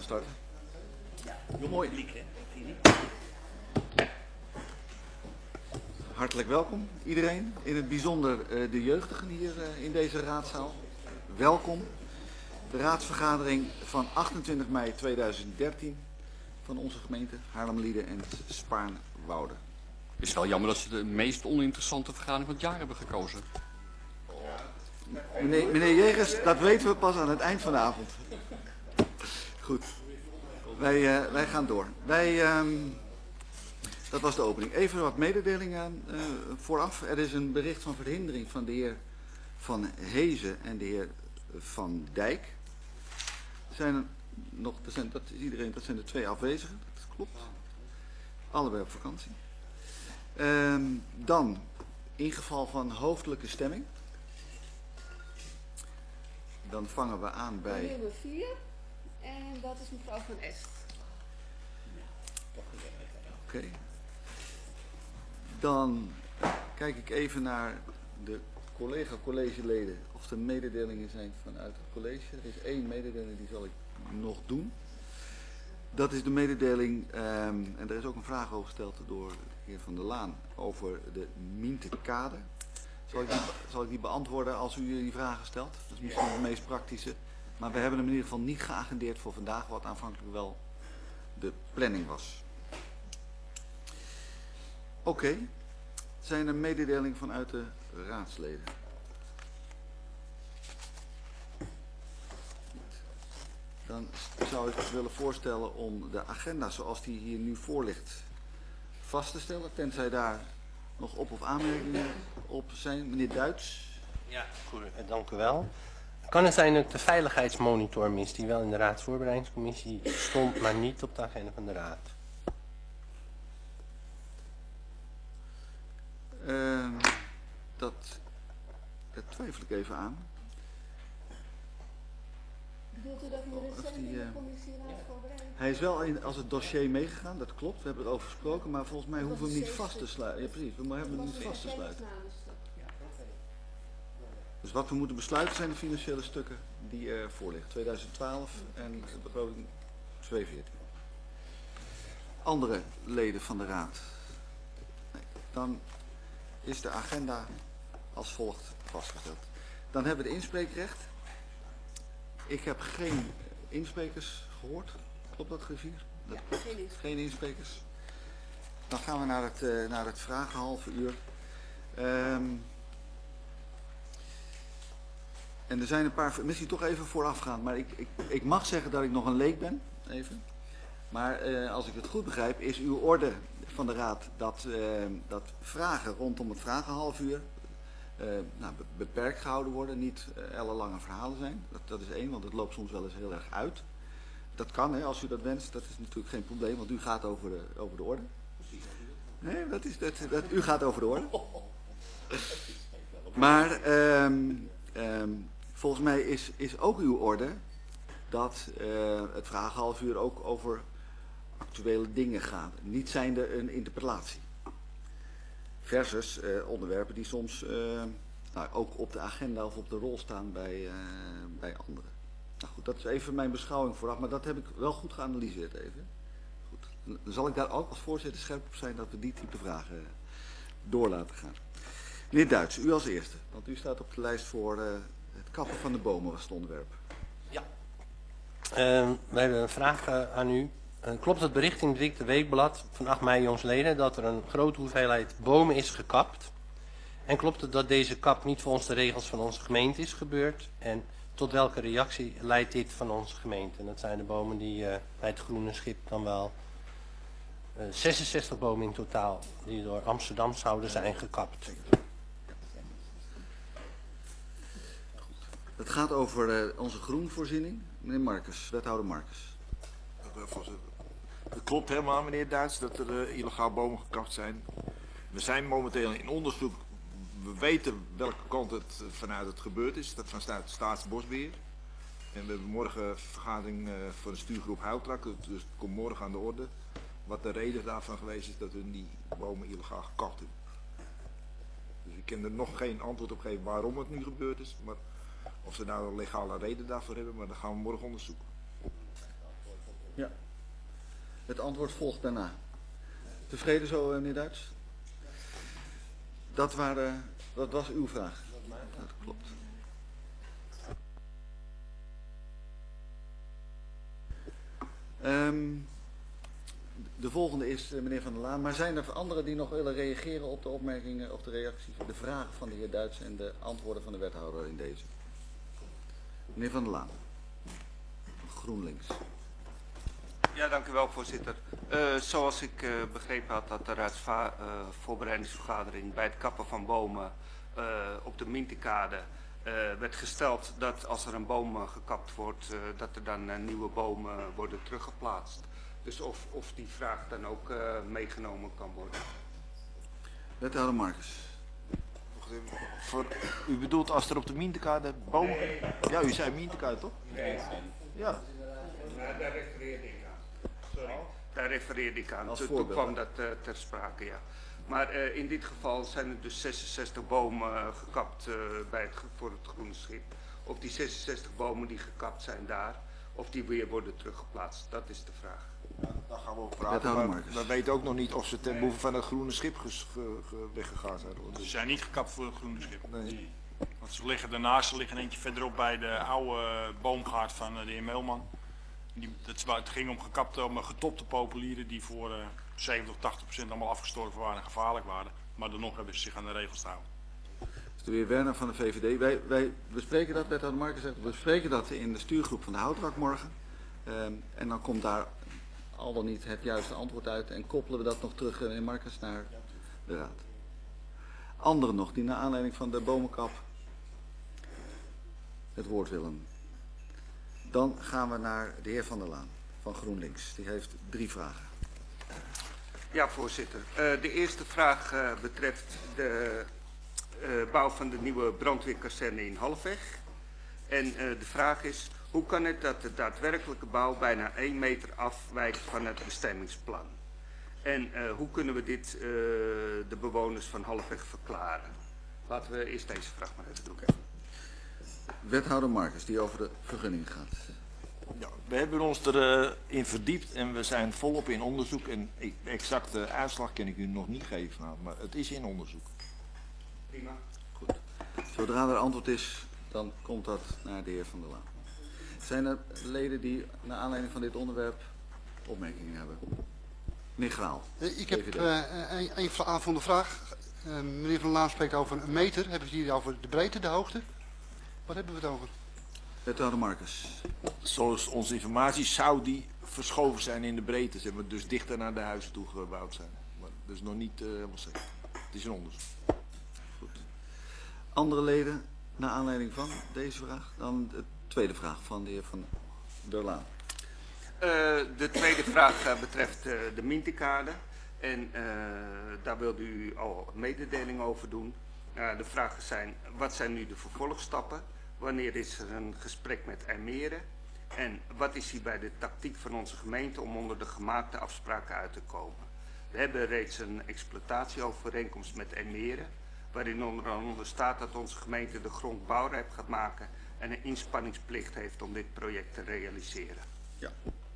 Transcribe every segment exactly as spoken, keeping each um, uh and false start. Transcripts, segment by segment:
starten. Mooi. Hartelijk welkom iedereen, in het bijzonder uh, de jeugdigen hier uh, in deze raadzaal. Welkom. De raadsvergadering van achtentwintig mei tweeduizend dertien van onze gemeente Haarlemmerlieden en Spaarnwoude. Het is wel jammer dat ze de meest oninteressante vergadering van het jaar hebben gekozen. Meneer, meneer Jegers, dat weten we pas aan het eind van de avond. Goed. Wij, uh, wij gaan door. Wij, um, dat was de opening. Even wat mededelingen uh, vooraf. Er is een bericht van verhindering van de heer Van Hezen en de heer Van Dijk. Zijn er nog, dat zijn, dat is iedereen, dat zijn de twee afwezigen. Dat klopt. Allebei op vakantie. Um, dan, in geval van hoofdelijke stemming. Dan vangen we aan bij... Nummer vier. En dat is mevrouw Van Est. Oké. Okay. Dan kijk ik even naar de collega-collegeleden of er mededelingen zijn vanuit het college. Er is één mededeling, die zal ik nog doen. Dat is de mededeling, um, en er is ook een vraag over gesteld door de heer Van der Laan over de Mintekade. Zal ik, die, zal ik die beantwoorden als u die vragen stelt? Dat is misschien het meest praktische. Maar we hebben hem in ieder geval niet geagendeerd voor vandaag, wat aanvankelijk wel de planning was. Oké. Okay. Zijn er mededelingen vanuit de raadsleden? Dan zou ik het willen voorstellen om de agenda zoals die hier nu voor ligt vast te stellen. Tenzij daar nog op- of aanmerkingen op zijn. Meneer Duits. Ja, goed, dank u wel. Kan het zijn dat de veiligheidsmonitor mis die wel in de raadsvoorbereidingscommissie stond, maar niet op de agenda van de raad? Uh, dat, dat twijfel ik even aan. Bedoelt u dat u recent in de commissie raadsvoorbereiding? Hij is wel in, als het dossier meegegaan, dat klopt, we hebben het over gesproken, maar volgens mij hoeven we hem niet vast te sluiten. Ja, precies, we hebben hem niet vast te sluiten. Dus wat we moeten besluiten zijn de financiële stukken die er voor liggen. tweeduizend twaalf en de begroting tweeduizend veertien. Andere leden van de raad. Nee, dan is de agenda als volgt vastgesteld. Dan hebben we de inspreekrecht. Ik heb geen insprekers gehoord. Klopt dat, griffier? Ja, geen insprekers. Geen insprekers. Dan gaan we naar het, uh, naar het vragen halve uur. Um, en er zijn een paar, misschien toch even voorafgaand, maar ik, ik, ik mag zeggen dat ik nog een leek ben, even. Maar uh, als ik het goed begrijp, is uw orde van de raad dat, uh, dat vragen rondom het vragen half uur uh, nou, beperkt gehouden worden, niet uh, ellenlange verhalen zijn. Dat, dat is één, want het loopt soms wel eens heel erg uit. Dat kan, hè, als u dat wenst, dat is natuurlijk geen probleem, want u gaat over de, over de orde. Nee, dat is, dat, dat, u gaat over de orde. Maar um, um, volgens mij is, is ook uw orde dat uh, het vragen half uur ook over actuele dingen gaat. Niet zijnde een interpellatie. Versus uh, onderwerpen die soms uh, nou, ook op de agenda of op de rol staan bij, uh, bij anderen. Nou goed, dat is even mijn beschouwing vooraf, maar dat heb ik wel goed geanalyseerd even. Goed. Dan zal ik daar ook als voorzitter scherp op zijn dat we die type vragen door laten gaan. Meneer Duits, u als eerste, want u staat op de lijst voor uh, het kappen van de bomen was het onderwerp. Ja. Uh, wij hebben een vraag uh, aan u. Uh, klopt het bericht in het Dikte Weekblad van acht mei jongsleden dat er een grote hoeveelheid bomen is gekapt? En klopt het dat deze kap niet volgens de regels van onze gemeente is gebeurd? En tot welke reactie leidt dit van onze gemeente? En dat zijn de bomen die uh, bij het Groene Schip dan wel uh, zesenzestig bomen in totaal die door Amsterdam zouden zijn gekapt. Het gaat over uh, onze groenvoorziening. Meneer Marcus, wethouder Marcus. Het klopt helemaal, meneer Duits, dat er uh, illegaal bomen gekapt zijn. We zijn momenteel in onderzoek. We weten welke kant het uh, vanuit het gebeurd is. Dat vanuit de Staatsbosbeheer. En we hebben morgen een vergadering uh, voor de stuurgroep Houtrak. Dus het komt morgen aan de orde. Wat de reden daarvan geweest is dat we die bomen illegaal gekapt hebben. Dus ik kan er nog geen antwoord op geven waarom het nu gebeurd is. Maar of ze nou een legale reden daarvoor hebben, maar dat gaan we morgen onderzoeken. Ja. Het antwoord volgt daarna. Tevreden zo, meneer Duits? Dat, waren, dat was uw vraag. Dat klopt. Um, de volgende is uh, meneer Van der Laan. Maar zijn er anderen die nog willen reageren op de opmerkingen of de reacties, de vragen van de heer Duits en de antwoorden van de wethouder in deze? Meneer Van der Laan. GroenLinks. Ja, dank u wel, voorzitter. Uh, zoals ik uh, begrepen had dat de raadsvoorbereidingsvergadering uh, bij het kappen van bomen uh, op de Mintekade uh, werd gesteld dat als er een boom uh, gekapt wordt, uh, dat er dan uh, nieuwe bomen uh, worden teruggeplaatst. Dus of, of die vraag dan ook uh, meegenomen kan worden. Wethouder Marcus. Voor, u bedoelt als er op de Mintekade bomen... Nee. Ja, u zei Mintekade toch? Nee. Ja. Ja, daar refereerde ik aan. Sorry. Daar refereerde ik aan. Als Toen voorbeeld, kwam dat uh, ter sprake, ja. Maar uh, in dit geval zijn er dus zesenzestig bomen uh, gekapt uh, bij het, voor het groene schip. Of die zesenzestig bomen die gekapt zijn daar, of die weer worden teruggeplaatst. Dat is de vraag. Ja, daar gaan we over praten, maar we weten ook nog niet of ze ten behoeve van het groene schip ges, ge, ge, weggegaan zijn. Ze zijn niet gekapt voor het groene schip. Nee. Want ze liggen daarnaast, ze liggen eentje verderop bij de oude boomgaard van de heer Meelman. Die, het, het ging om gekapte, om getopte populieren die voor uh, zeventig, tachtig procent allemaal afgestorven waren en gevaarlijk waren. Maar dan nog hebben ze zich aan de regels te houden. Dus de heer Werner van de V V D. Wij, wij bespreken dat, wethouder Marcus zegt, we bespreken dat in de stuurgroep van de Houtrak morgen. Um, en dan komt daar al dan niet het juiste antwoord uit en koppelen we dat nog terug, meneer Marcus, naar de raad. Anderen nog die naar aanleiding van de bomenkap het woord willen. Dan gaan we naar de heer Van der Laan van GroenLinks. Die heeft drie vragen. Ja, voorzitter. Uh, de eerste vraag uh, betreft de uh, bouw van de nieuwe brandweerkazerne in Halfweg. En uh, de vraag is, hoe kan het dat de daadwerkelijke bouw bijna één meter afwijkt van het bestemmingsplan? En uh, hoe kunnen we dit uh, de bewoners van Halfweg verklaren? Laten we eerst deze vraag maar even doen. Wethouder Marcus, die over de vergunning gaat. Ja, we hebben ons erin uh, verdiept en we zijn volop in onderzoek. En de exacte uitslag kan ik u nog niet geven, nou, maar het is in onderzoek. Prima. Goed. Zodra er antwoord is, dan komt dat naar de heer Van der Laan. Zijn er leden die naar aanleiding van dit onderwerp opmerkingen hebben? Meneer Graal. Ik heb uh, een, een aanvullende vraag. Uh, meneer Van der Laan spreekt over een meter. Hebben we het hier over de breedte, de hoogte? Wat hebben we het over? Wethouder Marcus. Zoals onze informatie zou die verschoven zijn in de breedte, zeg maar, dus dichter naar de huizen toe gebouwd zijn. Maar dat is nog niet uh, helemaal zeker. Het is een onderzoek. Goed. Andere leden naar aanleiding van deze vraag? Dan de tweede vraag van de heer Van der Laan. Uh, de tweede vraag uh, betreft uh, de Mintekade. En uh, daar wilde u al een mededeling over doen. Uh, de vragen zijn, wat zijn nu de vervolgstappen? Wanneer is er een gesprek met IJmeren? En wat is hierbij de tactiek van onze gemeente om onder de gemaakte afspraken uit te komen? We hebben reeds een exploitatieovereenkomst met IJmeren, waarin onder andere staat dat onze gemeente de grond bouwrijp gaat maken en een inspanningsplicht heeft om dit project te realiseren. Ja.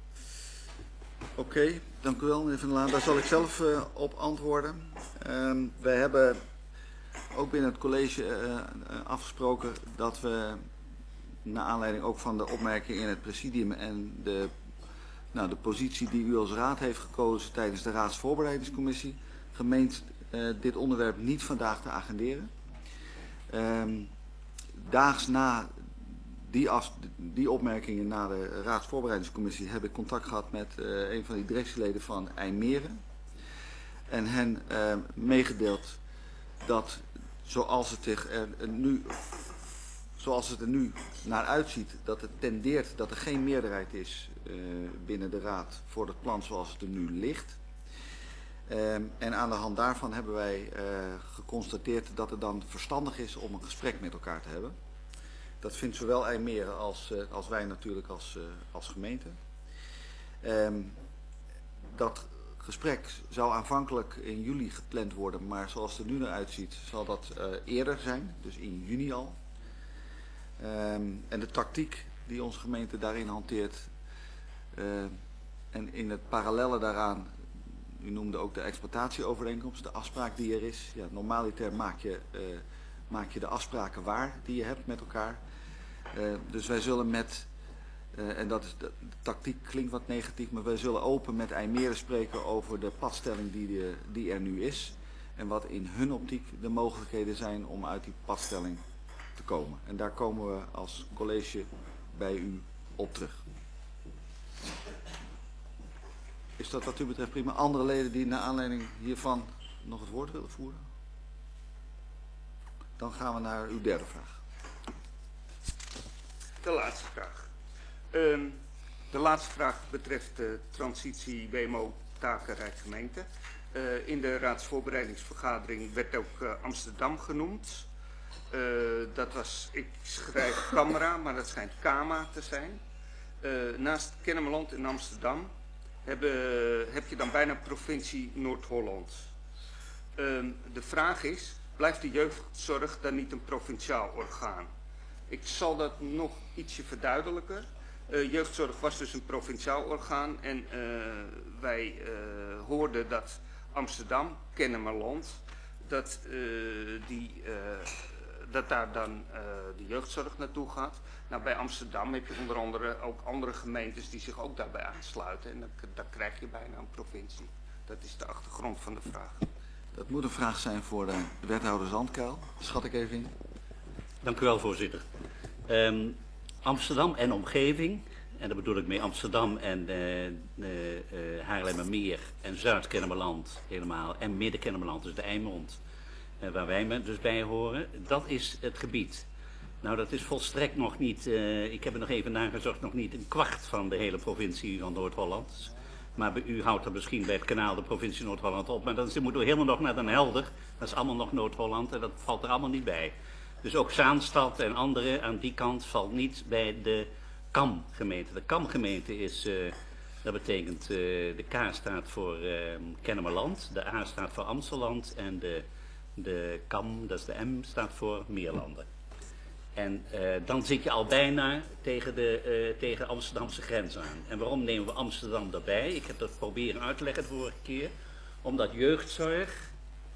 Oké, okay, dank u wel meneer Van der Laan. Daar zal ik zelf uh, op antwoorden. Uh, wij hebben ook binnen het college uh, uh, afgesproken dat we, naar aanleiding ook van de opmerking in het presidium en de, nou, de positie die u als raad heeft gekozen tijdens de raadsvoorbereidingscommissie, gemeend uh, dit onderwerp niet vandaag te agenderen. Uh, daags na die, af, die opmerkingen na de raadsvoorbereidingscommissie heb ik contact gehad met uh, een van die directieleden van IJmeren en hen uh, meegedeeld dat zoals het, er nu, zoals het er nu naar uitziet, dat het tendeert dat er geen meerderheid is uh, binnen de raad voor het plan zoals het er nu ligt. Uh, en aan de hand daarvan hebben wij uh, geconstateerd dat het dan verstandig is om een gesprek met elkaar te hebben. Dat vindt zowel IJmeren als, uh, als wij natuurlijk als, uh, als gemeente. Uh, dat gesprek zou aanvankelijk in juli gepland worden, maar zoals het er nu naar uitziet zal dat uh, eerder zijn, dus in juni al. Um, en de tactiek die onze gemeente daarin hanteert, uh, En in het parallelle daaraan, u noemde ook de exploitatieovereenkomst, de afspraak die er is. Ja, normaliter maak je, uh, maak je de afspraken waar die je hebt met elkaar. Uh, dus wij zullen met, uh, en dat is de, de tactiek klinkt wat negatief, maar wij zullen open met IJmere spreken over de padstelling die, de, die er nu is. En wat in hun optiek de mogelijkheden zijn om uit die padstelling te komen. En daar komen we als college bij u op terug. Is dat wat u betreft prima? Andere leden die naar aanleiding hiervan nog het woord willen voeren? Dan gaan we naar uw derde vraag. De laatste vraag. Um, de laatste vraag betreft de transitie W M O takenrijk gemeente. Uh, in de raadsvoorbereidingsvergadering werd ook uh, Amsterdam genoemd. Uh, dat was, ik schrijf Camera, maar dat schijnt Kama te zijn. Uh, naast Kennemerland en Amsterdam hebben, heb je dan bijna provincie Noord-Holland. Uh, de vraag is, blijft de jeugdzorg dan niet een provinciaal orgaan? Ik zal dat nog ietsje verduidelijken. Uh, jeugdzorg was dus een provinciaal orgaan en uh, wij uh, hoorden dat Amsterdam, Kennemerland, dat, uh, die, uh, dat daar dan uh, de jeugdzorg naartoe gaat. Nou, bij Amsterdam heb je onder andere ook andere gemeentes die zich ook daarbij aansluiten. En dan, dan krijg je bijna een provincie. Dat is de achtergrond van de vraag. Dat moet een vraag zijn voor de wethouder Zandkuil. Schat ik even in. Dank u wel, voorzitter. Um, Amsterdam en omgeving, en daar bedoel ik mee Amsterdam en uh, uh, uh, Haarlemmermeer en Zuid-Kennemerland helemaal en Midden-Kennemerland, dus de Eimond, uh, waar wij me dus bij horen, dat is het gebied. Nou, dat is volstrekt nog niet, uh, ik heb er nog even nagezocht, nog niet een kwart van de hele provincie van Noord-Holland. Maar bij u houdt er misschien bij het kanaal de provincie Noord-Holland op, maar dan moeten we helemaal nog naar Den Helder, dat is allemaal nog Noord-Holland en dat valt er allemaal niet bij. Dus ook Zaanstad en andere aan die kant valt niet bij de Kam-gemeente. De Kam-gemeente is, uh, dat betekent, uh, de K staat voor uh, Kennemerland, de A staat voor Amstelland en de, de Kam, dat is de M, staat voor Meerlanden. En uh, dan zit je al bijna tegen de uh, tegen Amsterdamse grens aan. En waarom nemen we Amsterdam daarbij? Ik heb dat proberen uit te leggen de vorige keer. Omdat jeugdzorg,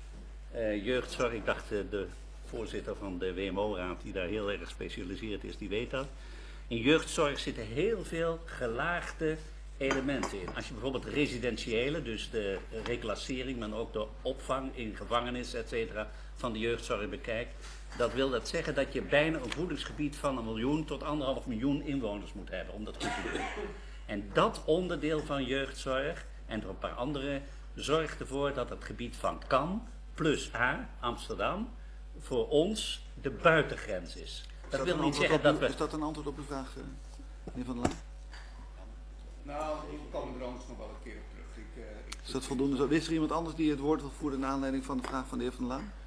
uh, jeugdzorg, ik dacht uh, de voorzitter van de W M O-raad die daar heel erg gespecialiseerd is, die weet dat. In jeugdzorg zitten heel veel gelaagde elementen in. Als je bijvoorbeeld de residentiële, dus de reclassering, maar ook de opvang in gevangenis, et cetera, van de jeugdzorg bekijkt, dat wil dat zeggen dat je bijna een voedingsgebied van een miljoen tot anderhalf miljoen inwoners moet hebben om dat goed te doen. En dat onderdeel van jeugdzorg en er een paar andere zorgt ervoor dat het gebied van Kam plus A, Amsterdam, voor ons de buitengrens is. Dat, dat wil niet zeggen dat we... Is dat een antwoord op uw vraag, uh, meneer Van der Laan? Nou, ik kom er anders nog wel een keer op terug. Ik, uh, ik... Is dat voldoende? Is er iemand anders die het woord wil voeren naar aanleiding van de vraag van de heer Van der Laan?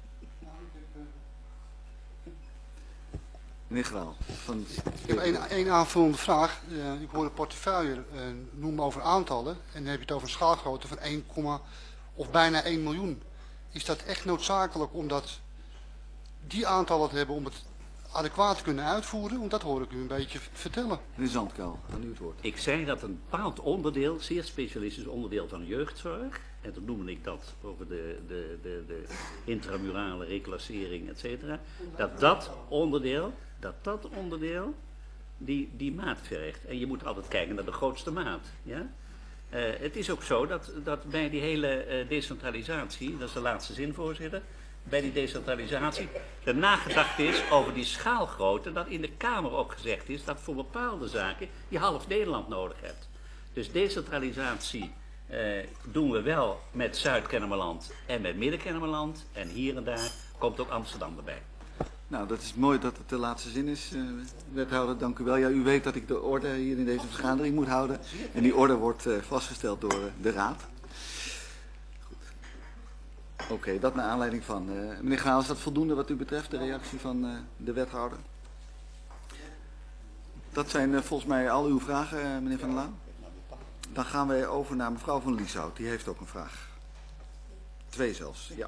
Meneer Graal. Van... Ik heb één, één aanvullende vraag. Uh, ik hoor de portefeuille uh, noemen over aantallen. En dan heb je het over een schaalgrootte van één, of bijna één miljoen. Is dat echt noodzakelijk om dat, die aantallen te hebben om het adequaat te kunnen uitvoeren? Want dat hoor ik u een beetje vertellen. Meneer Zandkuil, aan u het woord. Ik zei dat een bepaald onderdeel, zeer specialistisch onderdeel van jeugdzorg, en toen noemde ik dat over de, de, de, de intramurale reclassering, et cetera, dat dat onderdeel, dat dat onderdeel die, die maat vergt. En je moet altijd kijken naar de grootste maat. Ja? Uh, het is ook zo dat, dat bij die hele uh, decentralisatie, dat is de laatste zin, voorzitter, bij die decentralisatie er nagedacht is over die schaalgrootte, dat in de Kamer ook gezegd is dat voor bepaalde zaken je half Nederland nodig hebt. Dus decentralisatie uh, doen we wel met Zuid-Kennemerland en met Midden-Kennemerland en hier en daar komt ook Amsterdam erbij. Nou, dat is mooi dat het de laatste zin is, uh, wethouder, dank u wel. Ja, u weet dat ik de orde hier in deze vergadering moet houden. En die orde wordt uh, vastgesteld door uh, de raad. Oké, okay, dat naar aanleiding van. Uh, meneer Graal, is dat voldoende wat u betreft, de reactie van uh, de wethouder? Dat zijn uh, volgens mij al uw vragen, uh, meneer Van der Laan. Dan gaan wij over naar mevrouw van Lieshout, die heeft ook een vraag. Twee zelfs, ja.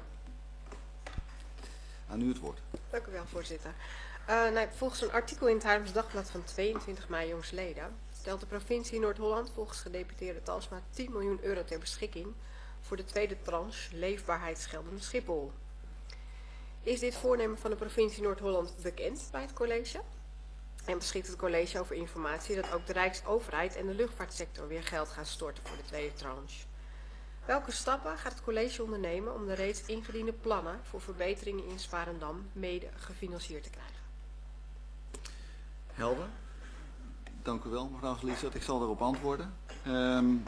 Aan u het woord. Dank u wel, voorzitter. Uh, nou, volgens een artikel in het Haarlems Dagblad van tweeëntwintig mei jongsleden stelt de provincie Noord-Holland volgens gedeputeerde Talsma tien miljoen euro ter beschikking voor de tweede tranche leefbaarheidsgelden Schiphol. Is dit voornemen van de provincie Noord-Holland bekend bij het college? En beschikt het college over informatie dat ook de Rijksoverheid en de luchtvaartsector weer geld gaan storten voor de tweede tranche? Welke stappen gaat het college ondernemen om de reeds ingediende plannen voor verbeteringen in Sparendam mede gefinancierd te krijgen? Helder. Dank u wel, mevrouw Liesert. Ik zal daarop antwoorden. Um,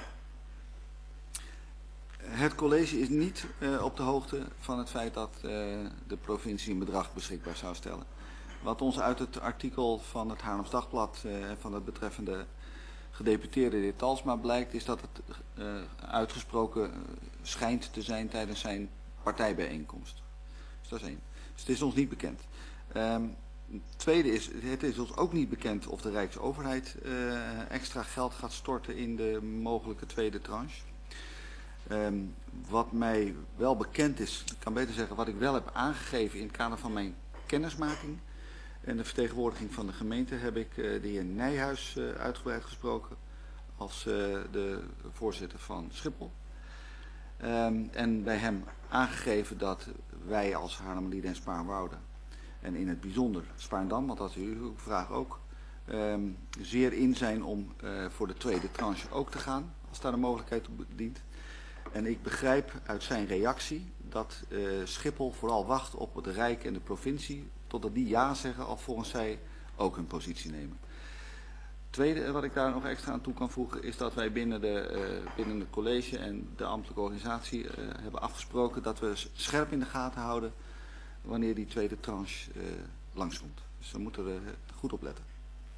het college is niet uh, op de hoogte van het feit dat uh, de provincie een bedrag beschikbaar zou stellen. Wat ons uit het artikel van het Haarlems Dagblad uh, van het betreffende gedeputeerde de heer Talsma blijkt, is dat het uh, uitgesproken uh, schijnt te zijn tijdens zijn partijbijeenkomst. Dus dat is één. Dus het is ons niet bekend. Um, het tweede is, het is ons ook niet bekend of de Rijksoverheid uh, extra geld gaat storten in de mogelijke tweede tranche. Um, wat mij wel bekend is, ik kan beter zeggen wat ik wel heb aangegeven in het kader van mijn kennismaking en de vertegenwoordiging van de gemeente, heb ik uh, de heer Nijhuis uh, uitgebreid gesproken als uh, de voorzitter van Schiphol. Um, en bij hem aangegeven dat wij als Haarlemmerlieden en Spaarnwoude en in het bijzonder Spaarndam, want dat is uw vraag ook, um, zeer in zijn om uh, voor de tweede tranche ook te gaan, als daar de mogelijkheid toe dient. En ik begrijp uit zijn reactie dat uh, Schiphol vooral wacht op het Rijk en de provincie, totdat die ja zeggen, alvorens zij ook hun positie nemen. Het tweede wat ik daar nog extra aan toe kan voegen is dat wij binnen, de, uh, binnen het college en de ambtelijke organisatie uh, hebben afgesproken dat we scherp in de gaten houden wanneer die tweede tranche uh, langskomt. Dus we moeten er uh, goed op letten.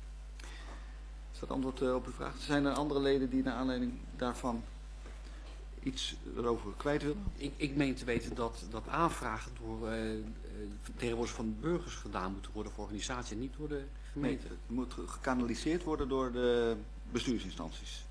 Is dat antwoord uh, op uw vraag? Zijn er andere leden die naar aanleiding daarvan iets erover kwijt willen? Ik, ik meen te weten dat, dat aanvragen door uh, vertegenwoordigers van de burgers gedaan moeten worden voor organisatie en niet door de gemeente. Nee, het moet gekanaliseerd worden door de bestuursinstanties.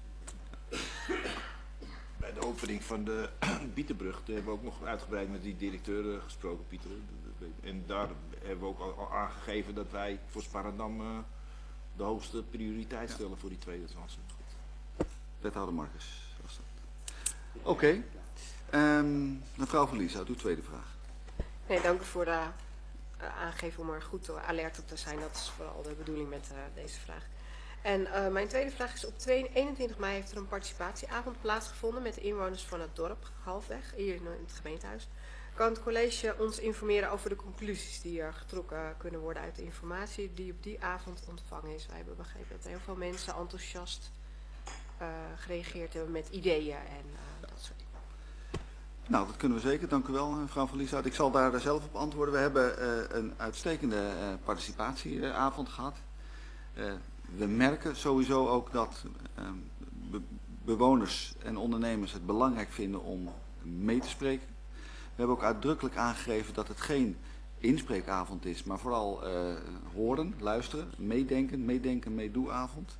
Bij de opening van de Bietenbrug hebben we ook nog uitgebreid met die directeur gesproken, Pieter. En daar hebben we ook al aangegeven dat wij voor Sparendam uh, de hoogste prioriteit stellen, ja, voor die tweede tranche. Wethouder Marcus. Oké. Okay. Um, mevrouw Van Lieshout, uw tweede vraag. Nee, dank u voor de uh, aangeven om er goed alert op te zijn. Dat is vooral de bedoeling met uh, deze vraag. En uh, mijn tweede vraag is, op eenentwintig mei heeft er een participatieavond plaatsgevonden met de inwoners van het dorp, halfweg, hier in het gemeentehuis. Kan het college ons informeren over de conclusies die er getrokken kunnen worden uit de informatie die op die avond ontvangen is? Wij hebben begrepen dat heel veel mensen enthousiast uh, gereageerd hebben met ideeën en uh, dat soort dingen. Nou, dat kunnen we zeker. Dank u wel, mevrouw Van Lieshout. Ik zal daar zelf op antwoorden. We hebben uh, een uitstekende uh, participatieavond gehad. Uh, we merken sowieso ook dat uh, be bewoners en ondernemers het belangrijk vinden om mee te spreken. We hebben ook uitdrukkelijk aangegeven dat het geen inspreekavond is, maar vooral uh, horen, luisteren, meedenken, meedenken, meedoeavond.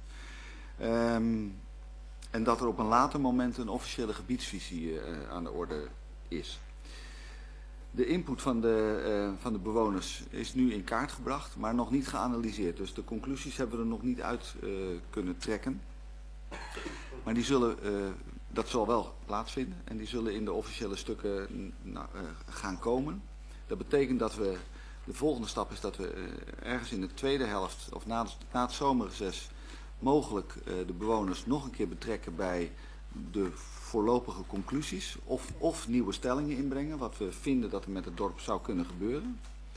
Um, en dat er op een later moment een officiële gebiedsvisie uh, aan de orde is. De input van de, uh, van de bewoners is nu in kaart gebracht, maar nog niet geanalyseerd. Dus de conclusies hebben we er nog niet uit uh, kunnen trekken. Maar die zullen, uh, dat zal wel plaatsvinden en die zullen in de officiële stukken nou, uh, gaan komen. Dat betekent dat we, de volgende stap is dat we uh, ergens in de tweede helft of na, na het zomerreces mogelijk uh, de bewoners nog een keer betrekken bij de voorlopige conclusies of, of nieuwe stellingen inbrengen, wat we vinden dat er met het dorp zou kunnen gebeuren.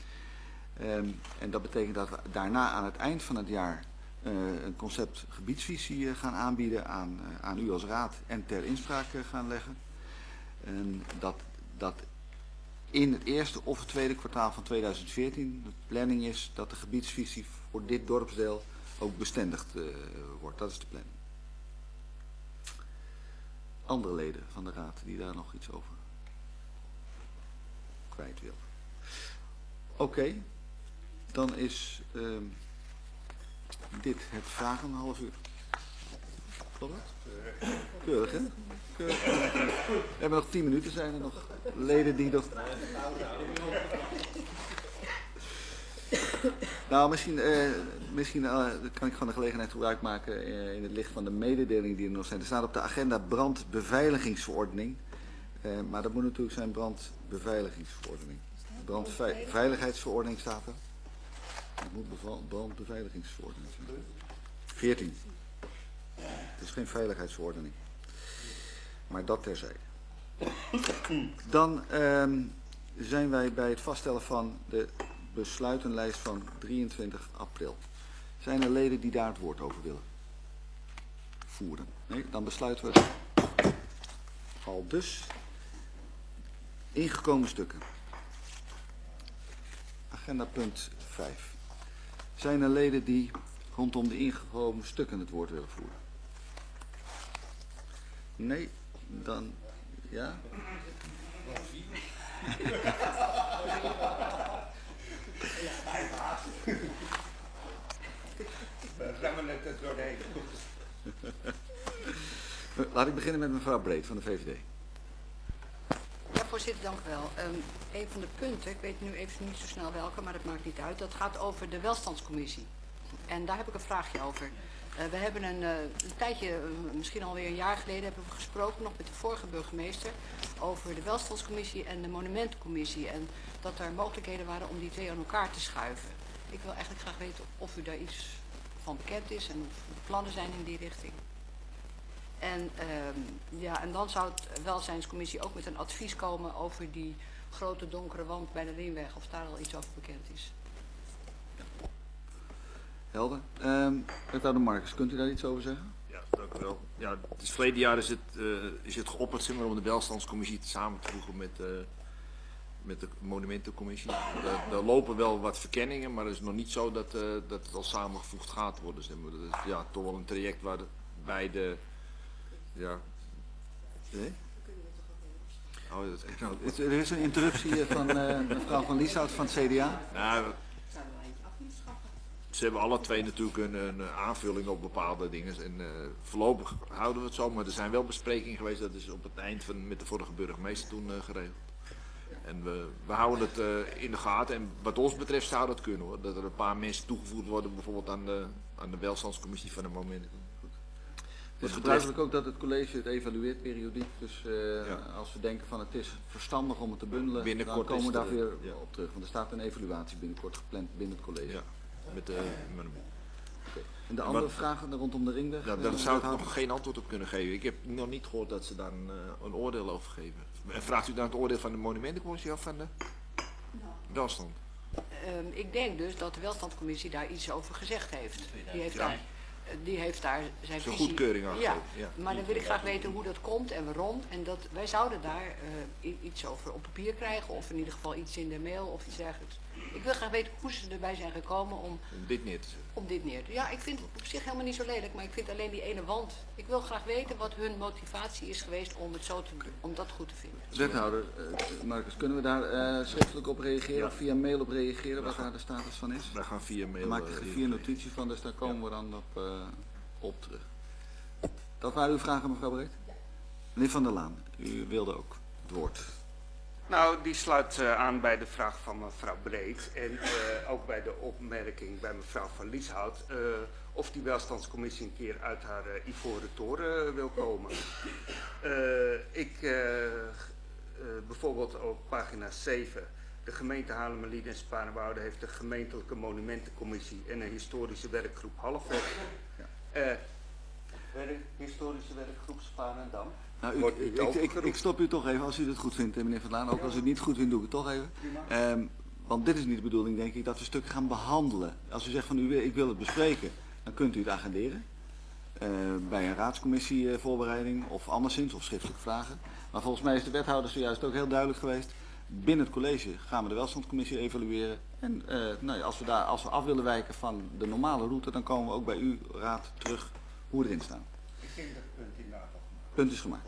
Um, en dat betekent dat we daarna aan het eind van het jaar uh, een concept gebiedsvisie uh, gaan aanbieden aan, uh, aan u als raad en ter inspraak uh, gaan leggen. En dat, dat in het eerste of het tweede kwartaal van tweeduizend veertien de planning is dat de gebiedsvisie voor dit dorpsdeel ook bestendigd uh, wordt. Dat is de planning. Andere leden van de raad die daar nog iets over kwijt wil. Oké, okay. Dan is uh, dit het vragen een half uur. Klopt dat? Keurig, hè? Keurig. We hebben nog tien minuten, zijn er nog leden die nog... Nou, misschien uh, misschien uh, kan ik gewoon de gelegenheid gebruik maken uh, in het licht van de mededeling die er nog zijn. Er staat op de agenda brandbeveiligingsverordening. Uh, maar dat moet natuurlijk zijn brandbeveiligingsverordening. Brandveiligheidsverordening staat er. Het moet brandbeveiligingsverordening zijn. veertien. Het is geen veiligheidsverordening. Maar dat terzijde. Dan um, zijn wij bij het vaststellen van de besluitenlijst van drieëntwintig april. Zijn er leden die daar het woord over willen voeren? Nee, dan besluiten we al dus ingekomen stukken. Agenda punt vijf. Zijn er leden die rondom de ingekomen stukken het woord willen voeren? Nee, dan ja. Laat ik beginnen met mevrouw Breed van de V V D. Ja, voorzitter, dank u wel. Um, een van de punten, ik weet nu even niet zo snel welke, maar dat maakt niet uit. Dat gaat over de welstandscommissie. En daar heb ik een vraagje over. Uh, we hebben een, uh, een tijdje, uh, misschien alweer een jaar geleden, hebben we gesproken nog met de vorige burgemeester over de welstandscommissie en de monumentencommissie. En dat er mogelijkheden waren om die twee aan elkaar te schuiven. Ik wil eigenlijk graag weten of u daar iets van bekend is en of er plannen zijn in die richting. En, uh, ja, en dan zou het welzijnscommissie ook met een advies komen over die grote donkere wand bij de Ringweg, of daar al iets over bekend is. Helder. Um, Wethouder Marcus, kunt u daar iets over zeggen? Ja, dank u wel. Ja, het is verleden jaar is het, uh, is het geopperd zeg maar, om de welstandscommissie samen te voegen met, uh, met de monumentencommissie. Daar, daar lopen wel wat verkenningen, maar het is nog niet zo dat, uh, dat het al samengevoegd gaat worden. Zeg maar. Dat is ja, toch wel een traject waar de, bij de... Ja. Nee? Oh, dat, nou, er is een interruptie van uh, mevrouw Van Lieshout van het C D A. Nou, ze hebben alle twee natuurlijk een, een aanvulling op bepaalde dingen. En uh, voorlopig houden we het zo, maar er zijn wel besprekingen geweest. Dat is op het eind van, met de vorige burgemeester toen uh, geregeld. En we, we houden het uh, in de gaten. En wat ons betreft zou dat kunnen hoor. Dat er een paar mensen toegevoegd worden bijvoorbeeld aan de, aan de welstandscommissie van de momenten. Het is gebruikelijk ook dat het college het evalueert periodiek. Dus uh, ja. als we denken van het is verstandig om het te bundelen, binnenkort dan komen we daar weer ja. op terug. Want er staat een evaluatie binnenkort gepland binnen het college. Ja, met de monument. Okay. En de andere wat, vragen rondom de Ringweg? Ja, daar zou ik nog geen antwoord op kunnen geven. Ik heb nog niet gehoord dat ze daar een, een oordeel over geven. En vraagt u dan het oordeel van de monumentencommissie of van de nou. welstand? Um, ik denk dus dat de welstandscommissie daar iets over gezegd heeft. Die heeft ja. daar... Die heeft daar zijn visie. goedkeuring aan ja, ja, maar dan wil ik graag weten hoe dat komt en waarom. En dat wij zouden daar uh, iets over op papier krijgen of in ieder geval iets in de mail of iets dergelijks. Ik wil graag weten hoe ze erbij zijn gekomen om, om dit neer te zetten. Om dit neer te Ja, ik vind het op zich helemaal niet zo lelijk, maar ik vind alleen die ene wand. Ik wil graag weten wat hun motivatie is geweest om het zo te om dat goed te vinden. Wethouder, uh, Marcus, kunnen we daar uh, schriftelijk op reageren ja. of via mail op reageren wat daar de status van is? We gaan via mail. Dan maak ik er vier notitie van, dus daar komen ja. we dan op, uh, op terug. Dat waren uw vragen, mevrouw Breed? Ja. Meneer Van der Laan, u wilde ook het woord. Nou, die sluit uh, aan bij de vraag van mevrouw Breed en uh, ook bij de opmerking bij mevrouw Van Lieshout uh, of die welstandscommissie een keer uit haar uh, ivoren toren uh, wil komen. Uh, ik, uh, uh, bijvoorbeeld op pagina zeven, de gemeente Haarlemmerlied en Sparenwoude heeft de gemeentelijke monumentencommissie en een historische werkgroep Halfweg. Uh, historische werkgroep Sparendam. Nou, u, ik, ik, ik, ik stop u toch even als u het goed vindt, meneer Van Laan. Ook als u het niet goed vindt, doe ik het toch even. Um, want dit is niet de bedoeling, denk ik, dat we stukken gaan behandelen. Als u zegt van u, ik wil het bespreken, dan kunt u het agenderen. Uh, bij een raadscommissie uh, voorbereiding of anderszins, of schriftelijk vragen. Maar volgens mij is de wethouder zojuist ook heel duidelijk geweest. Binnen het college gaan we de welstandscommissie evalueren. En uh, nou ja, als, we daar, als we af willen wijken van de normale route, dan komen we ook bij u, raad, terug hoe we erin staan. Ik denk dat het punt inderdaad al gemaakt. Punt is gemaakt.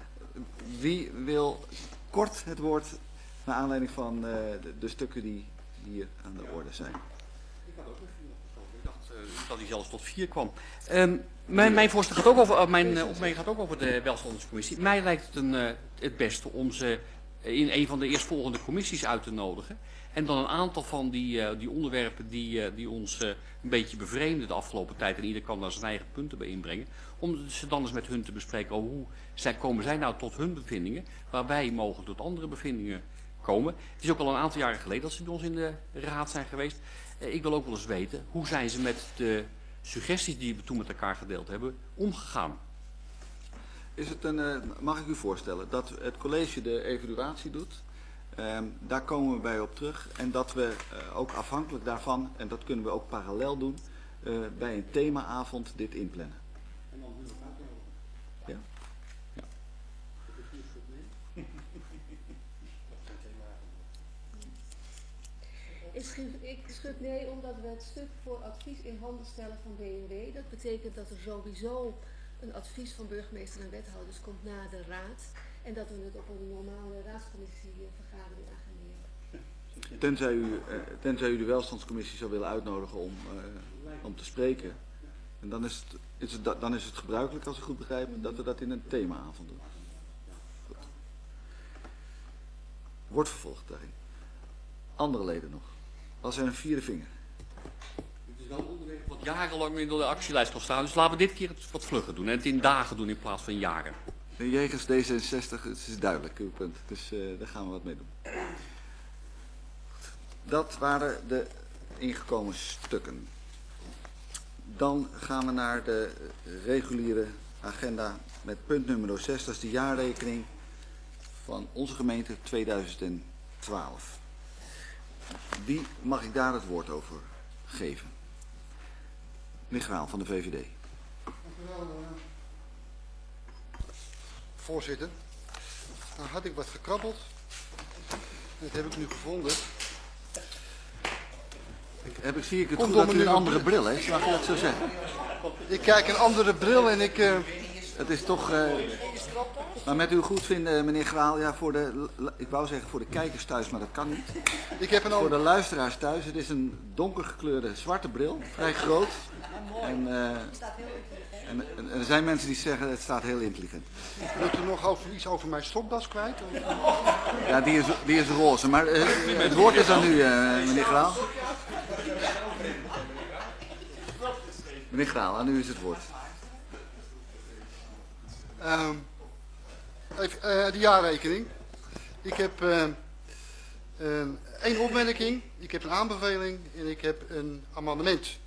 Wie wil kort het woord naar aanleiding van uh, de, de stukken die hier aan de orde zijn? Ik had ook even opgestoken. Ik dacht uh, dat hij zelfs tot vier kwam. Um, mijn, mijn voorstel gaat ook over, uh, mijn uh, opmerking gaat ook over de welstandscommissie. Mij lijkt het een, uh, het beste om ze in een van de eerstvolgende commissies uit te nodigen. En dan een aantal van die, uh, die onderwerpen die, uh, die ons uh, een beetje bevreemden de afgelopen tijd. En ieder kan daar zijn eigen punten bij inbrengen. Om ze dan eens met hun te bespreken. Oh, hoe zij, komen zij nou tot hun bevindingen. Waar wij mogelijk tot andere bevindingen komen. Het is ook al een aantal jaren geleden dat ze bij ons in de raad zijn geweest. Uh, ik wil ook wel eens weten. Hoe zijn ze met de suggesties die we toen met elkaar gedeeld hebben omgegaan. Is het een, uh, mag ik u voorstellen dat het college de evaluatie doet? Um, daar komen we bij op terug. En dat we uh, ook afhankelijk daarvan, en dat kunnen we ook parallel doen, uh, bij een themaavond dit inplannen. En dan doen we het ook. Ja? Ja. Ik schud, ik schud nee omdat we het stuk voor advies in handen stellen van B N W. Dat betekent dat er sowieso een advies van burgemeester en wethouders komt na de raad. En dat we het op een normale raadscommissievergadering agenderen. Tenzij u, uh, tenzij u de welstandscommissie zou willen uitnodigen om, uh, om te spreken. En dan is, het, is het, dan is het gebruikelijk, als ik goed begrijp, dat we dat in een themaavond doen. Goed. Wordt vervolgd daarin. Andere leden nog. Was er een vierde vinger? Het is wel een onderwerp wat jarenlang in de actielijst kan staan. Dus laten we dit keer het wat vlugger doen. En het in dagen doen in plaats van jaren. Jegens D zesenzestig, het is duidelijk uw punt. Dus uh, daar gaan we wat mee doen. Dat waren de ingekomen stukken. Dan gaan we naar de reguliere agenda met punt nummer zes. Dat is de jaarrekening van onze gemeente tweeduizend twaalf. Wie mag ik daar het woord over geven? Meneer Graal van de V V D. Dank u wel, uh, voorzitter. Nou had ik wat gekrabbeld. Dat heb ik nu gevonden. Ik, heb ik, zie ik het Komt goed dat om u een een andere bril heeft? Mag je dat zo zeggen? Ik kijk een andere bril en ik... Uh... Het is toch... Uh, maar met uw goedvinden, meneer Graal, ja, voor de, ik wou zeggen voor de kijkers thuis, maar dat kan niet. Ik heb een voor de luisteraars thuis, het is een donkergekleurde zwarte bril, vrij groot. En, uh, en, en er zijn mensen die zeggen, het staat heel intelligent. Wilt u nog over, iets over mijn stropdas kwijt? Of? Ja, die is, die is roze, maar uh, het woord is aan u, uh, meneer Graal. Meneer Graal, aan u is het woord. Um, even, uh, de jaarrekening. Ik heb uh, uh, één opmerking, ik heb een aanbeveling en ik heb een amendement.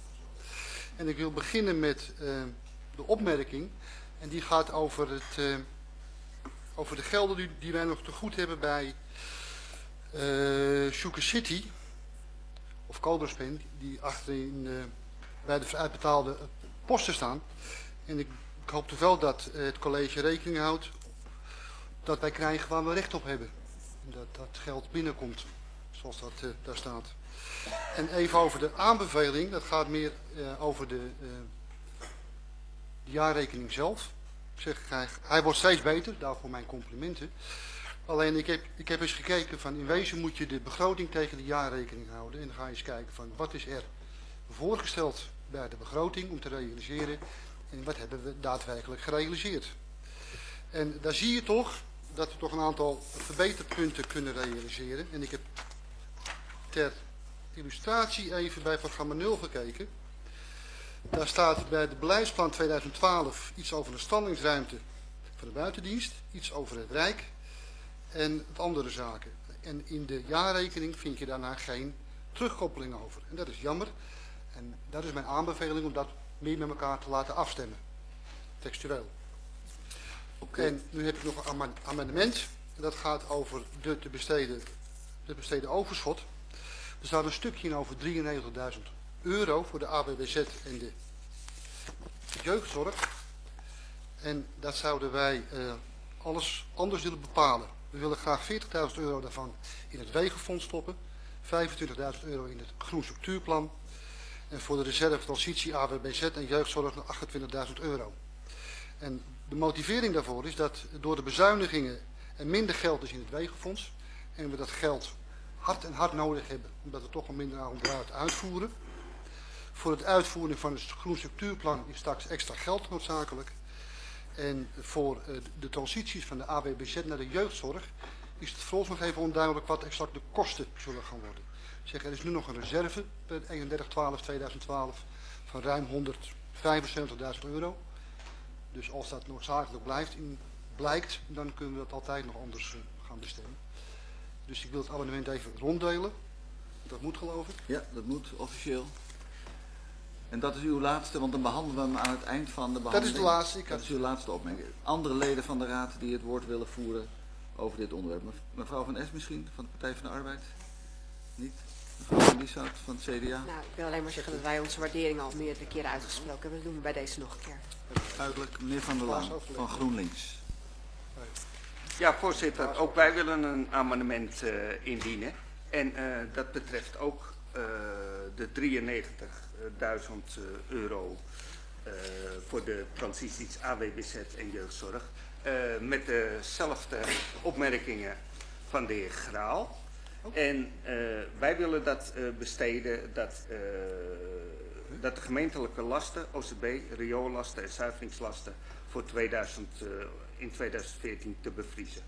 En ik wil beginnen met uh, de opmerking. En die gaat over, het, uh, over de gelden die, die wij nog te goed hebben bij uh, Sugar City. Of Cobraspen, die achterin uh, bij de uitbetaalde posten staan. En ik Ik hoop toch wel dat het college rekening houdt dat wij krijgen waar we recht op hebben. En dat dat geld binnenkomt, zoals dat uh, daar staat. En even over de aanbeveling, dat gaat meer uh, over de, uh, de jaarrekening zelf. Ik zeg, hij, hij wordt steeds beter, daarvoor mijn complimenten. Alleen ik heb, ik heb eens gekeken van in wezen moet je de begroting tegen de jaarrekening houden. En dan ga je eens kijken van wat is er voorgesteld bij de begroting om te realiseren. En wat hebben we daadwerkelijk gerealiseerd. En daar zie je toch dat we toch een aantal verbeterpunten kunnen realiseren. En ik heb ter illustratie even bij programma nul gekeken. Daar staat bij de beleidsplan tweeduizend twaalf iets over de standingsruimte voor de buitendienst. Iets over het Rijk en wat andere zaken. En in de jaarrekening vind je daarna geen terugkoppeling over. En dat is jammer. En dat is mijn aanbeveling om dat meer met elkaar te laten afstemmen. Textueel. Okay. En nu heb ik nog een amendement. En dat gaat over de te besteden, de besteden overschot. Er staat een stukje in over drieënnegentigduizend euro voor de A W B Z en de jeugdzorg. En dat zouden wij uh, alles anders willen bepalen. We willen graag veertigduizend euro daarvan in het wegenfonds stoppen. vijfentwintigduizend euro in het groen structuurplan. En voor de reserve transitie A W B Z en jeugdzorg nog achtentwintigduizend euro. En de motivering daarvoor is dat door de bezuinigingen er minder geld is in het wegenfonds. En we dat geld hard en hard nodig hebben, omdat we toch al minder aan het uitvoeren. Voor het uitvoeren van het groen structuurplan is straks extra geld noodzakelijk. En voor de transities van de A W B Z naar de jeugdzorg is het voor ons nog even onduidelijk wat exact de kosten zullen gaan worden. Zeg, er is nu nog een reserve per eenendertig twaalf tweeduizend-twaalf van ruim honderdvijfenzeventigduizend euro. Dus als dat noodzakelijk blijft, in, blijkt, dan kunnen we dat altijd nog anders uh, gaan bestemmen. Dus ik wil het amendement even ronddelen. Dat moet, geloof ik. Ja, dat moet officieel. En dat is uw laatste, want dan behandelen we hem aan het eind van de behandeling. Dat is de laatste. Ik dat had... is uw laatste opmerking. Andere leden van de raad die het woord willen voeren over dit onderwerp. Mevrouw Van Es misschien, van de Partij van de Arbeid? Niet? Mevrouw Van Lieshout van het C D A? Nou, ik wil alleen maar zeggen dat wij onze waardering al meerdere keren uitgesproken hebben. Dat doen we bij deze nog een keer. Duidelijk. Meneer Van der Laan van GroenLinks. Ja, voorzitter. Ook wij willen een amendement uh, indienen. En uh, dat betreft ook uh, de drieënnegentigduizend euro uh, voor de transities A W B Z en jeugdzorg. Uh, met dezelfde opmerkingen van de heer Graal. En uh, wij willen dat uh, besteden dat, uh, dat de gemeentelijke lasten, O C B, rioolasten en zuiveringslasten voor tweeduizend, uh, in tweeduizend veertien te bevriezen.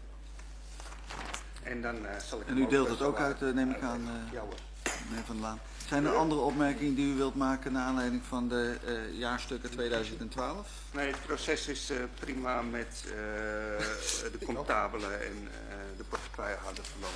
En dan uh, zal ik. En u deelt het ook uit, uh, neem ik aan, uh, ja, hoor. meneer Van der Laan. Zijn er andere opmerkingen die u wilt maken naar aanleiding van de uh, jaarstukken tweeduizend twaalf? Nee, het proces is uh, prima met uh, de comptabelen en uh, de portefeuillehouder verlopen.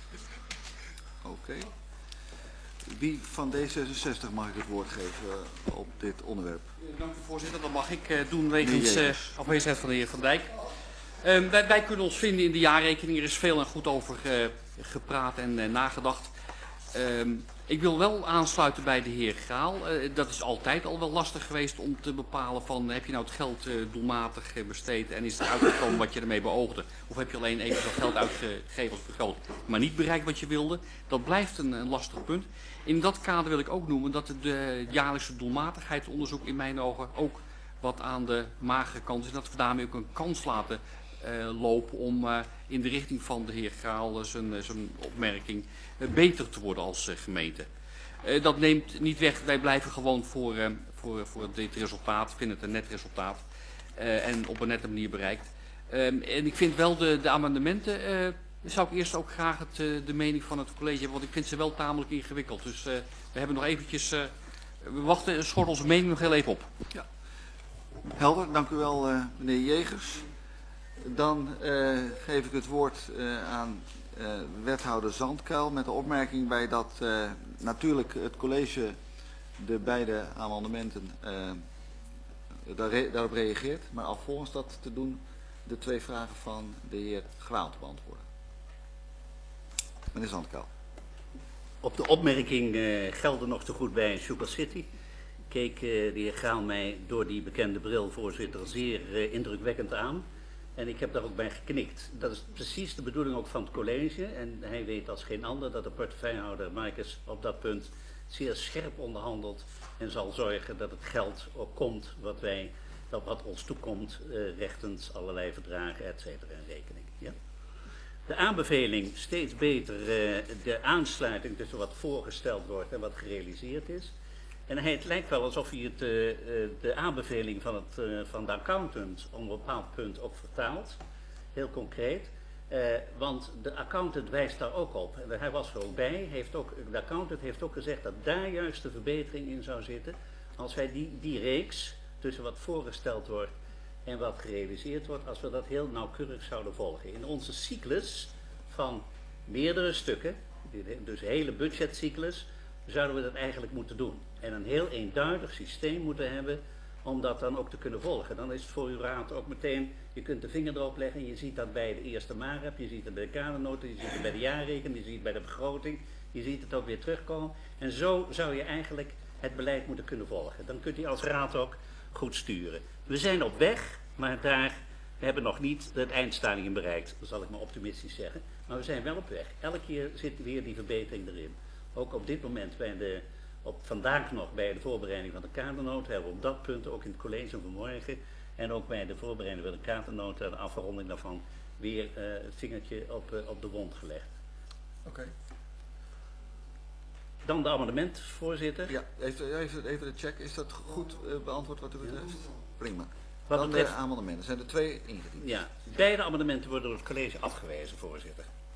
Oké. Okay. Wie van D zesenzestig mag ik het woord geven uh, op dit onderwerp? Dank u voorzitter, dat mag ik uh, doen wegens uh, afwezigheid van de heer Van Dijk. Um, wij, wij kunnen ons vinden in de jaarrekening, er is veel en goed over uh, gepraat en uh, nagedacht. Um, ik wil wel aansluiten bij de heer Graal. Uh, dat is altijd al wel lastig geweest om te bepalen van heb je nou het geld uh, doelmatig uh, besteed en is het uitgekomen wat je ermee beoogde. Of heb je alleen even dat geld uitgegeven als vergroot, maar niet bereikt wat je wilde. Dat blijft een, een lastig punt. In dat kader wil ik ook noemen dat de jaarlijkse doelmatigheidsonderzoek in mijn ogen ook wat aan de magere kant is. En dat we daarmee ook een kans laten uh, lopen om uh, in de richting van de heer Graal uh, zijn, uh, zijn opmerking uh, beter te worden als uh, gemeente. Uh, dat neemt niet weg, wij blijven gewoon voor, uh, voor, voor dit resultaat, ik vind het een net resultaat uh, en op een nette manier bereikt. Uh, en ik vind wel de, de amendementen, uh, zou ik eerst ook graag het, uh, de mening van het college hebben, want ik vind ze wel tamelijk ingewikkeld. Dus uh, we hebben nog eventjes, uh, we wachten, schort onze mening nog heel even op. Ja. Helder, dank u wel uh, meneer Jegers. Dan uh, geef ik het woord uh, aan uh, wethouder Zandkuil met de opmerking bij dat uh, natuurlijk het college de beide amendementen uh, daar re daarop reageert, maar alvorens dat te doen de twee vragen van de heer Graal te beantwoorden. Meneer Zandkuil. Op de opmerking uh, gelden nog te goed bij Sugar City. Keek uh, de heer Graal mij door die bekende bril, voorzitter, zeer uh, indrukwekkend aan. En ik heb daar ook bij geknikt. Dat is precies de bedoeling ook van het college. En hij weet als geen ander dat de portefeuillehouder Marcus op dat punt zeer scherp onderhandelt. En zal zorgen dat het geld ook komt wat, wij, dat wat ons toekomt, uh, rechtens allerlei verdragen, et cetera en rekeningen. Ja? De aanbeveling steeds beter uh, de aansluiting tussen wat voorgesteld wordt en wat gerealiseerd is. En hij, het lijkt wel alsof hij het, uh, de aanbeveling van, het, uh, van de accountant op een bepaald punt ook vertaalt. Heel concreet. Uh, want de accountant wijst daar ook op. En hij was er ook bij. Heeft ook, de accountant heeft ook gezegd dat daar juist de verbetering in zou zitten. Als wij die, die reeks tussen wat voorgesteld wordt en wat gerealiseerd wordt, als we dat heel nauwkeurig zouden volgen. In onze cyclus van meerdere stukken, dus de hele budgetcyclus, zouden we dat eigenlijk moeten doen. En een heel eenduidig systeem moeten hebben om dat dan ook te kunnen volgen. Dan is het voor uw raad ook meteen, je kunt de vinger erop leggen, je ziet dat bij de eerste MAREP, je ziet het bij de kadernoten, je ziet het bij de jaarrekening, je ziet het bij de begroting, je ziet het ook weer terugkomen. En zo zou je eigenlijk het beleid moeten kunnen volgen. Dan kunt u als raad ook goed sturen. We zijn op weg, maar daar, we hebben nog niet het eindstadium bereikt, dat zal ik maar optimistisch zeggen. Maar we zijn wel op weg. Elke keer zit weer die verbetering erin. Ook op dit moment, bij de, op vandaag nog bij de voorbereiding van de kadernota, hebben we op dat punt ook in het college vanmorgen en ook bij de voorbereiding van de kadernota, de afronding daarvan, weer uh, het vingertje op, uh, op de wond gelegd. Oké. Okay. Dan de amendement, voorzitter. Ja, even, even, even de check. Is dat goed uh, beantwoord wat u betreft? Ja. Prima. Wat Dan betreft, de amendementen. Er zijn er twee ingediend. Ja, beide amendementen worden door het college afgewezen, voorzitter.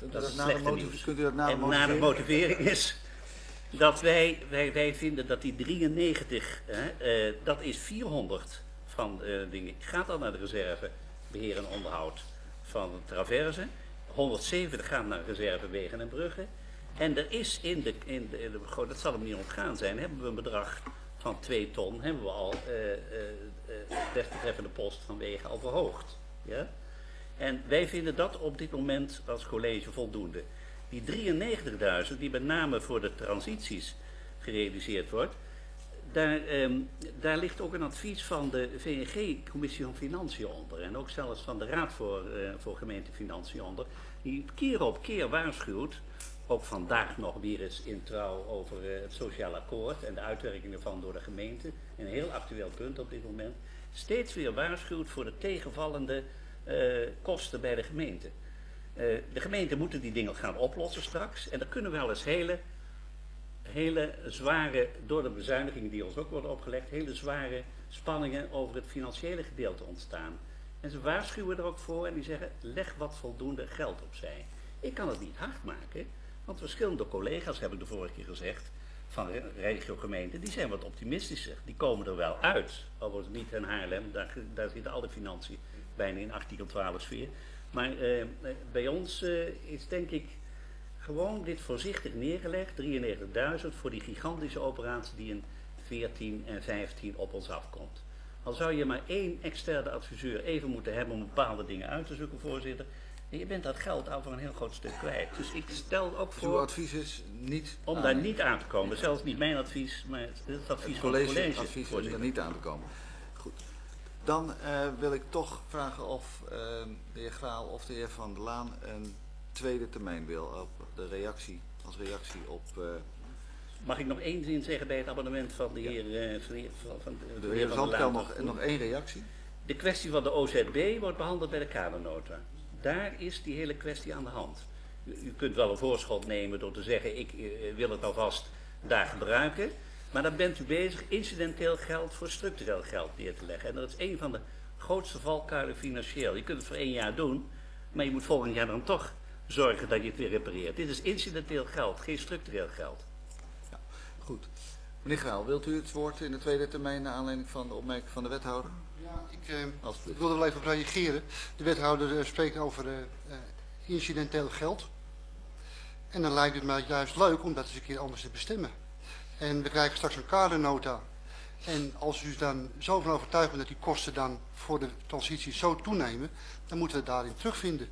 Kunt u Dat dat is nader slechte motiv- nieuws. kunt u dat nader En na de motiveren? motivering is dat wij, wij, wij vinden dat die drieënnegentig, hè, eh, dat is vierhonderd van de dingen, gaat dan naar de reserve beheer en onderhoud van traverse. honderdzeventig gaat naar reserve wegen en bruggen. En er is in de, in de, in de begroting, dat zal hem niet ontgaan zijn, hebben we een bedrag van twee ton, hebben we al eh, eh, eh, desbetreffende post van wegen al verhoogd. Ja? En wij vinden dat op dit moment als college voldoende. Die drieënnegentigduizend, die met name voor de transities gerealiseerd wordt, daar, ehm, daar ligt ook een advies van de V N G, Commissie van Financiën onder. En ook zelfs van de Raad voor, uh, voor Gemeentefinanciën onder. Die keer op keer waarschuwt, ook vandaag nog weer eens in Trouw over uh, het sociaal akkoord en de uitwerking ervan door de gemeente. Een heel actueel punt op dit moment. Steeds weer waarschuwt voor de tegenvallende uh, kosten bij de gemeente. Uh, de gemeenten moeten die dingen gaan oplossen straks. En er kunnen wel eens hele, hele zware, door de bezuinigingen die ons ook worden opgelegd, hele zware spanningen over het financiële gedeelte ontstaan. En ze waarschuwen er ook voor en die zeggen, leg wat voldoende geld opzij. Ik kan het niet hard maken, want verschillende collega's, heb ik de vorige keer gezegd, van regiogemeenten, die zijn wat optimistischer. Die komen er wel uit, overigens niet in Haarlem, daar, daar zitten alle financiën bijna in artikel twaalf sfeer. Maar uh, bij ons uh, is denk ik gewoon dit voorzichtig neergelegd, drieënnegentigduizend, voor die gigantische operatie die in veertien en vijftien op ons afkomt. Al zou je maar één externe adviseur even moeten hebben om bepaalde dingen uit te zoeken, voorzitter. En je bent dat geld al voor een heel groot stuk kwijt. Dus ik stel ook voor... Uw advies is niet om aan- daar niet aan te komen. Zelfs niet mijn advies, maar het, het advies Het van het college college. advies om voorzitter. er niet aan te komen. Goed. Dan uh, wil ik toch vragen of uh, de heer Graal of de heer Van der Laan een tweede termijn wil op de reactie, als reactie op... Uh, Mag ik nog één zin zeggen bij het abonnement van de heer, uh, van de heer, van, van de, de de heer Van der Zandkel Laan? nog, nog één reactie? De kwestie van de O Z B wordt behandeld bij de kadernota. Daar is die hele kwestie aan de hand. U, u kunt wel een voorschot nemen door te zeggen, ik uh, wil het alvast daar gebruiken. Maar dan bent u bezig incidenteel geld voor structureel geld neer te leggen. En dat is een van de grootste valkuilen financieel. Je kunt het voor één jaar doen, maar je moet volgend jaar dan toch zorgen dat je het weer repareert. Dit is incidenteel geld, geen structureel geld. Ja, goed. Meneer Graal, wilt u het woord in de tweede termijn naar aanleiding van de opmerking van de wethouder? Ja, ik, eh, ik wilde wel even op reageren. De wethouder uh, spreekt over uh, uh, incidenteel geld. En dan lijkt het mij juist leuk om dat eens een keer anders te bestemmen. En we krijgen straks een kadernota. En als u dan zo van overtuigd bent dat die kosten dan voor de transitie zo toenemen, dan moeten we het daarin terugvinden.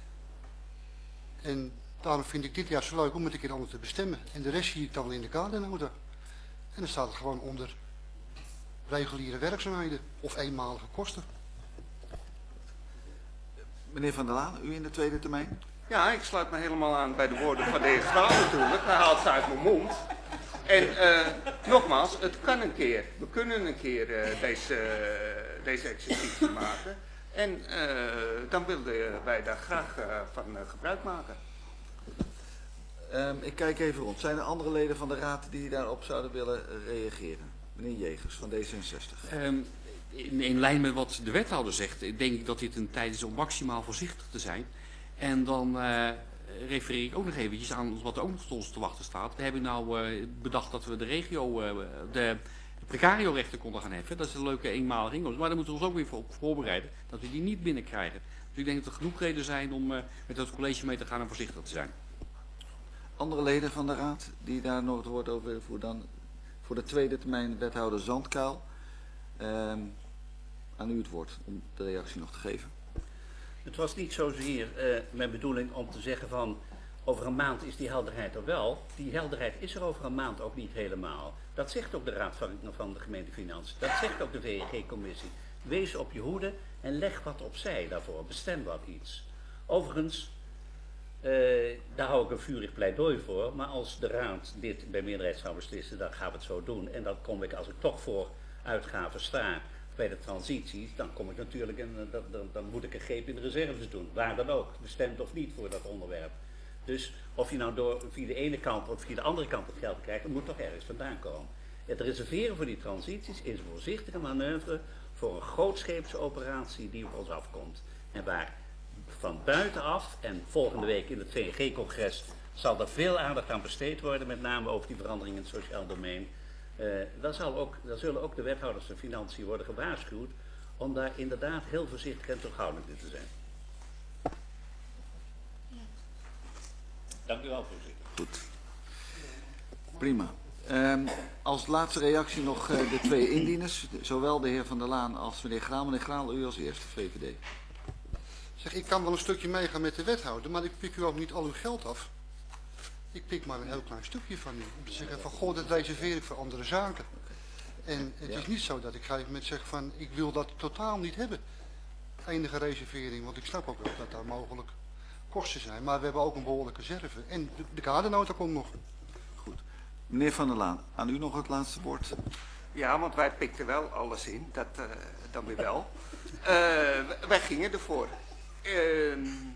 En daarom vind ik dit juist zo leuk om het een keer anders te bestemmen. En de rest zie ik dan wel in de kadernota. En dan staat het gewoon onder reguliere werkzaamheden of eenmalige kosten. Meneer Van der Laan, u in de tweede termijn? Ja, ik sluit me helemaal aan bij de woorden van de heer Graal natuurlijk. Hij haalt ze uit mijn mond. En uh, nogmaals, het kan een keer. We kunnen een keer uh, deze, uh, deze exercitie maken. En uh, dan willen wij daar graag uh, van uh, gebruik maken. Um, ik kijk even rond. Zijn er andere leden van de raad die daarop zouden willen reageren? Meneer Jegers van D zesenzestig. Um, in, in lijn met wat de wethouder zegt, denk ik dat dit een tijd is om maximaal voorzichtig te zijn. En dan uh, refereer ik ook nog eventjes aan wat er ook nog tot ons te wachten staat. We hebben nou uh, bedacht dat we de regio, uh, de, de precario-rechten konden gaan heffen. Dat is een leuke eenmalige inkomst. Maar daar moeten we ons ook weer voor voorbereiden dat we die niet binnenkrijgen. Dus ik denk dat er genoeg reden zijn om uh, met het college mee te gaan en voorzichtig te zijn. Andere leden van de raad die daar nog het woord over willen voeren, dan voor de tweede termijn wethouder Zandkuil. Um, aan u het woord om de reactie nog te geven. Het was niet zozeer uh, mijn bedoeling om te zeggen van over een maand is die helderheid er wel. Die helderheid is er over een maand ook niet helemaal. Dat zegt ook de Raad van, van de Gemeente Financiën. Dat zegt ook de V N G-commissie. Wees op je hoede en leg wat opzij daarvoor. Bestem wat iets. Overigens, uh, daar hou ik een vurig pleidooi voor. Maar als de Raad dit bij meerderheid zou beslissen, dan gaan we het zo doen. En dan kom ik, als ik toch voor uitgaven sta bij de transities, dan kom ik natuurlijk en dan, dan, dan moet ik een greep in de reserves doen. Waar dan ook, bestemd of niet voor dat onderwerp. Dus of je nou door via de ene kant of via de andere kant het geld krijgt, het moet toch ergens vandaan komen. Het reserveren voor die transities is een voorzichtige manoeuvre voor een grootscheepse operatie die op ons afkomt. En waar van buitenaf. En volgende week in het V N G-congres zal er veel aandacht aan besteed worden, met name over die verandering in het sociaal domein. Uh, dan, zal ook, dan zullen ook de wethouders van Financiën worden gewaarschuwd om daar inderdaad heel voorzichtig en terughoudend in te zijn. Dank u wel, voorzitter. Goed. Prima. Um, als laatste reactie nog uh, de twee indieners, zowel de heer Van der Laan als meneer Graal. Meneer Graal, u als eerste, V V D. Zeg, ik kan wel een stukje meegaan met de wethouder, maar ik pik u ook niet al uw geld af. Ik pik maar een heel klein stukje van u. Om te zeggen van, goh, dat reserveer ik voor andere zaken. En het Ja. is niet zo dat ik op een gegeven moment zeg van, ik wil dat totaal niet hebben. Enige reservering, want ik snap ook wel dat daar mogelijk kosten zijn. Maar we hebben ook een behoorlijke reserve. En de, de kadernota komt nog. Goed. Meneer Van der Laan, aan u nog het laatste woord. Ja, want wij pikten wel alles in, dat uh, dan weer wel. Uh, wij gingen ervoor. Uh,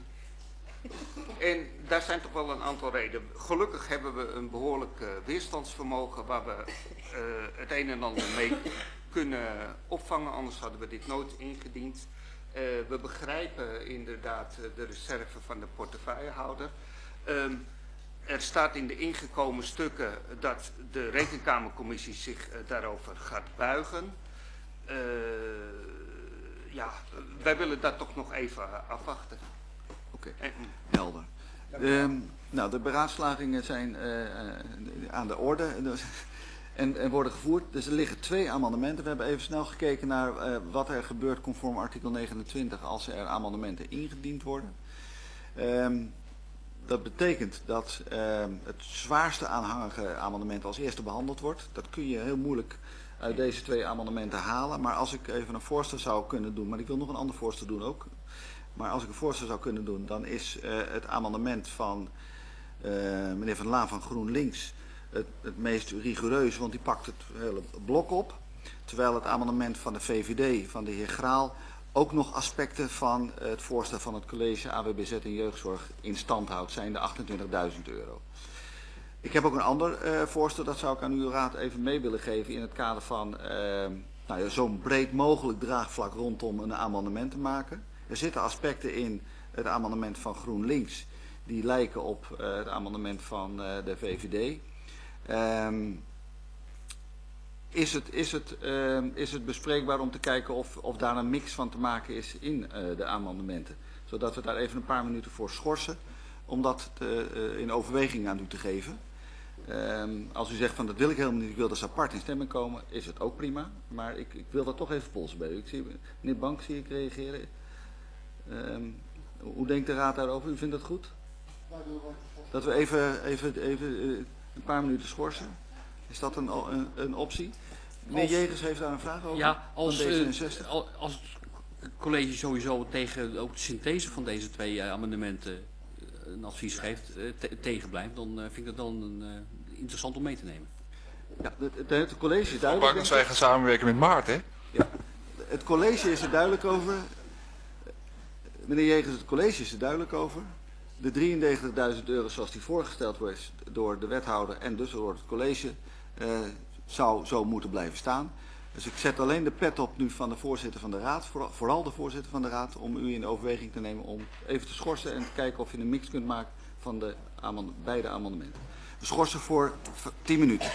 en daar zijn toch wel een aantal redenen. Gelukkig hebben we een behoorlijk uh, weerstandsvermogen waar we uh, het een en ander mee kunnen opvangen, anders hadden we dit nooit ingediend. Uh, we begrijpen inderdaad uh, de reserve van de portefeuillehouder. Um, er staat in de ingekomen stukken dat de rekenkamercommissie zich uh, daarover gaat buigen. Uh, ja, wij willen dat toch nog even afwachten. Oké, okay. Helder. Um, nou, de beraadslagingen zijn uh, uh, aan de orde en, en worden gevoerd. Dus er liggen twee amendementen. We hebben even snel gekeken naar uh, wat er gebeurt conform artikel negenentwintig als er amendementen ingediend worden. Um, dat betekent dat uh, het zwaarste aanhangige amendement als eerste behandeld wordt. Dat kun je heel moeilijk uit deze twee amendementen halen. Maar als ik even een voorstel zou kunnen doen, maar ik wil nog een ander voorstel doen ook. Maar als ik een voorstel zou kunnen doen, dan is uh, het amendement van uh, meneer Van der Laan van GroenLinks het, het meest rigoureus, want die pakt het hele blok op. Terwijl het amendement van de V V D, van de heer Graal, ook nog aspecten van het voorstel van het college A W B Z en jeugdzorg in stand houdt, zijn de achtentwintigduizend euro. Ik heb ook een ander uh, voorstel, dat zou ik aan uw raad even mee willen geven in het kader van uh, nou ja, zo'n breed mogelijk draagvlak rondom een amendement te maken. Er zitten aspecten in het amendement van GroenLinks die lijken op uh, het amendement van uh, de V V D. Um, is, het, is, het, uh, is het bespreekbaar om te kijken of, of daar een mix van te maken is in uh, de amendementen? Zodat we daar even een paar minuten voor schorsen om dat te, uh, in overweging aan u te geven. Um, als u zegt van dat wil ik helemaal niet, ik wil dat ze apart in stemming komen, is het ook prima. Maar ik, ik wil dat toch even polsen bij u. Ik zie, meneer Bank zie ik reageren. Um, hoe denkt de raad daarover? U vindt dat goed? Dat we even, even, even uh, een paar minuten schorsen? Is dat een, een, een optie? Meneer als, Jegers heeft daar een vraag over? Ja, als, D zesenzestig. Uh, als het college sowieso tegen ook de synthese van deze twee uh, amendementen uh, een advies geeft, uh, te, tegen blijft, dan uh, vind ik dat dan een, uh, interessant om mee te nemen. Ja, het, het, het college is duidelijk. Bank, wij gaan samenwerken met Maart, hè? Ja, het college is er duidelijk over. Meneer Jegers, het college is er duidelijk over. De drieënnegentigduizend euro zoals die voorgesteld wordt door de wethouder en dus door het college uh, zou zo moeten blijven staan. Dus ik zet alleen de pet op nu van de voorzitter van de raad, vooral, vooral de voorzitter van de raad, om u in overweging te nemen om even te schorsen en te kijken of je een mix kunt maken van de amend- beide amendementen. We schorsen voor tien minuten.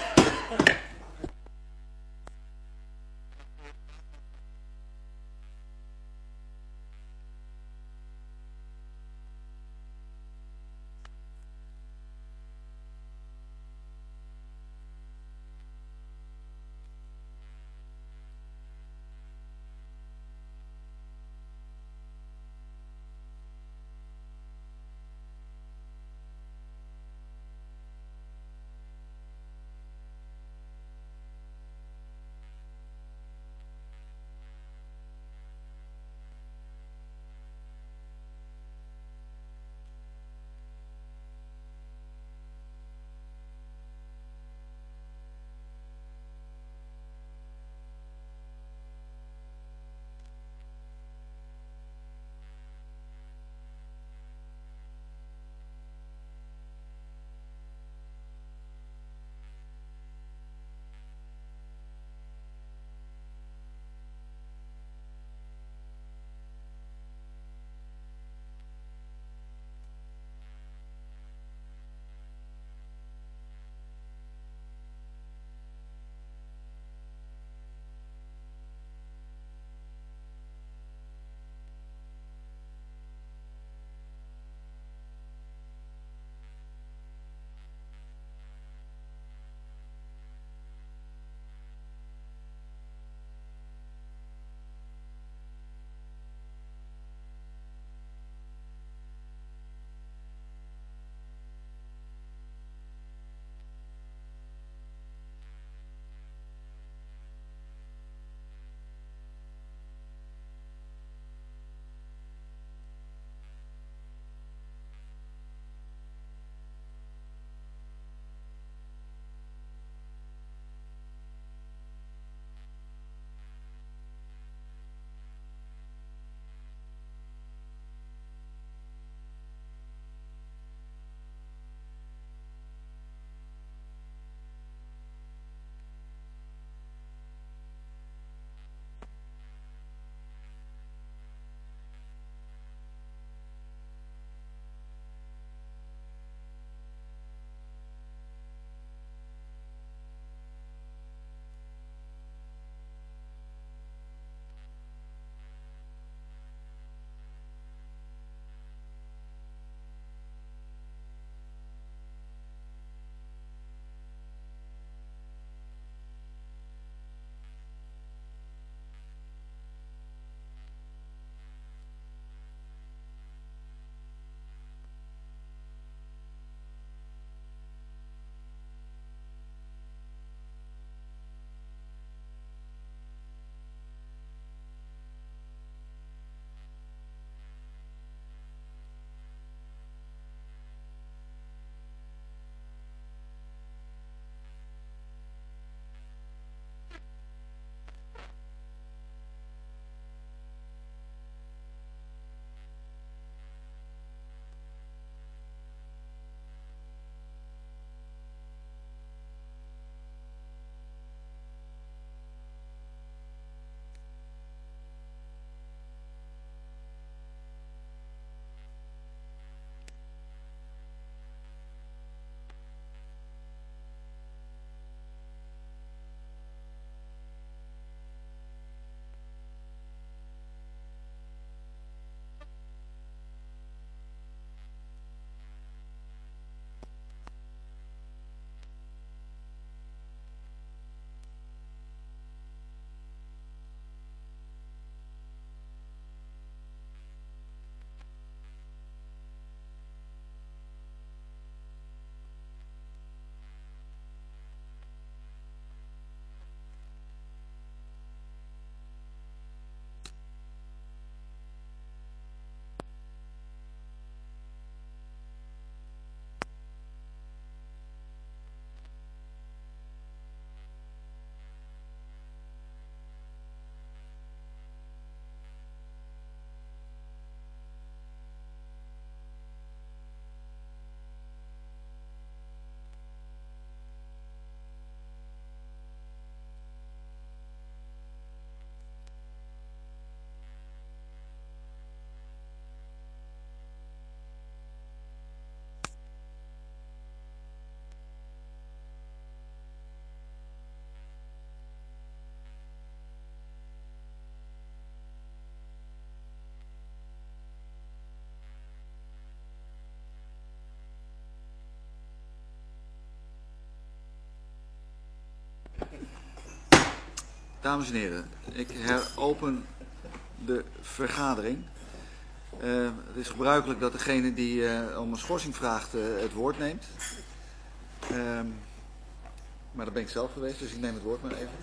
Dames en heren, ik heropen de vergadering. Uh, het is gebruikelijk dat degene die uh, om een schorsing vraagt uh, het woord neemt. Uh, maar dat ben ik zelf geweest, dus ik neem het woord maar even.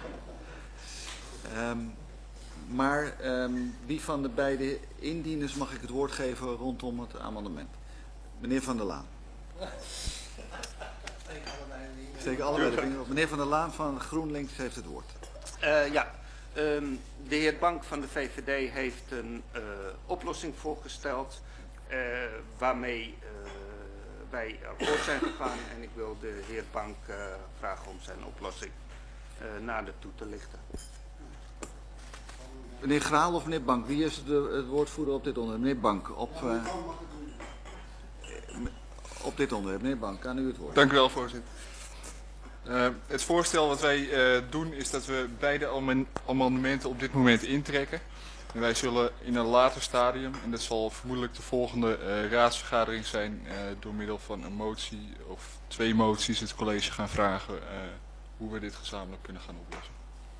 Um, maar um, wie van de beide indieners mag ik het woord geven rondom het amendement? Meneer Van der Laan. Steken allebei de vinger op. Meneer Van der Laan van GroenLinks heeft het woord. Uh, ja, um, de heer Bank van de V V D heeft een uh, oplossing voorgesteld uh, waarmee uh, wij akkoord zijn gegaan en ik wil de heer Bank uh, vragen om zijn oplossing uh, nader toe te lichten. Meneer Graal of meneer Bank, wie is de, het woordvoerder op dit onderwerp? Meneer Bank, op, uh, op dit onderwerp. Meneer Bank, aan u het woord. Dank u wel, voorzitter. Uh, het voorstel wat wij uh, doen is dat we beide amendementen op dit moment intrekken. En wij zullen in een later stadium, en dat zal vermoedelijk de volgende uh, raadsvergadering zijn, uh, door middel van een motie of twee moties het college gaan vragen uh, hoe we dit gezamenlijk kunnen gaan oplossen.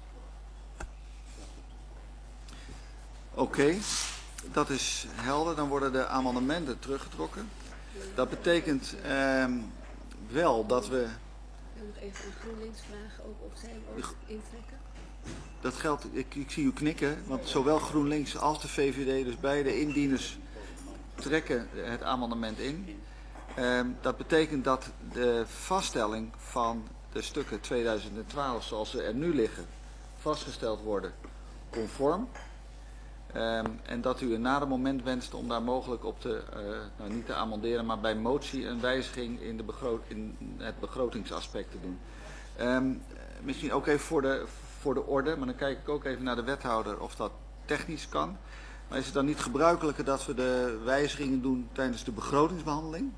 Oké, okay, dat is helder. Dan worden de amendementen teruggetrokken. Dat betekent uh, wel dat we... Ik wil nog even aan GroenLinks vragen ook of zij hem ook intrekken. Dat geldt, ik, ik zie u knikken, want zowel GroenLinks als de V V D, dus beide indieners, trekken het amendement in. Uh, dat betekent dat de vaststelling van de stukken tweeduizend twaalf zoals ze er nu liggen, vastgesteld worden conform. Um, en dat u een nader moment wenst om daar mogelijk op te, uh, nou niet te amenderen, maar bij motie een wijziging in, de begroot, in het begrotingsaspect te doen. Um, misschien ook even voor de, voor de orde, maar dan kijk ik ook even naar de wethouder of dat technisch kan. Maar is het dan niet gebruikelijker dat we de wijzigingen doen tijdens de begrotingsbehandeling?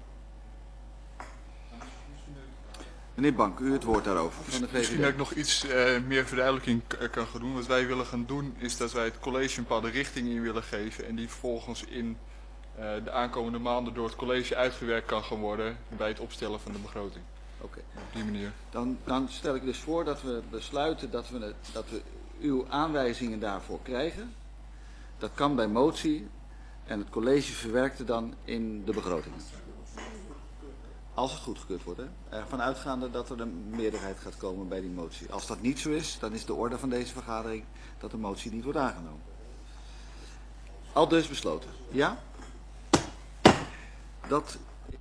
Meneer Bank, u het woord daarover. Van de V V D. Misschien dat ik nog iets uh, meer verduidelijking kan gaan doen. Wat wij willen gaan doen is dat wij het college een bepaalde richting in willen geven. En die vervolgens in uh, de aankomende maanden door het college uitgewerkt kan gaan worden bij het opstellen van de begroting. Oké. Okay. Op die manier. Dan, dan stel ik dus voor dat we besluiten dat we, dat we uw aanwijzingen daarvoor krijgen. Dat kan bij motie en het college verwerkt het dan in de begroting. Als het goedgekeurd wordt, hè? Ervan uitgaande dat er een meerderheid gaat komen bij die motie. Als dat niet zo is, dan is de orde van deze vergadering dat de motie niet wordt aangenomen. Al dus besloten. Ja? Dat...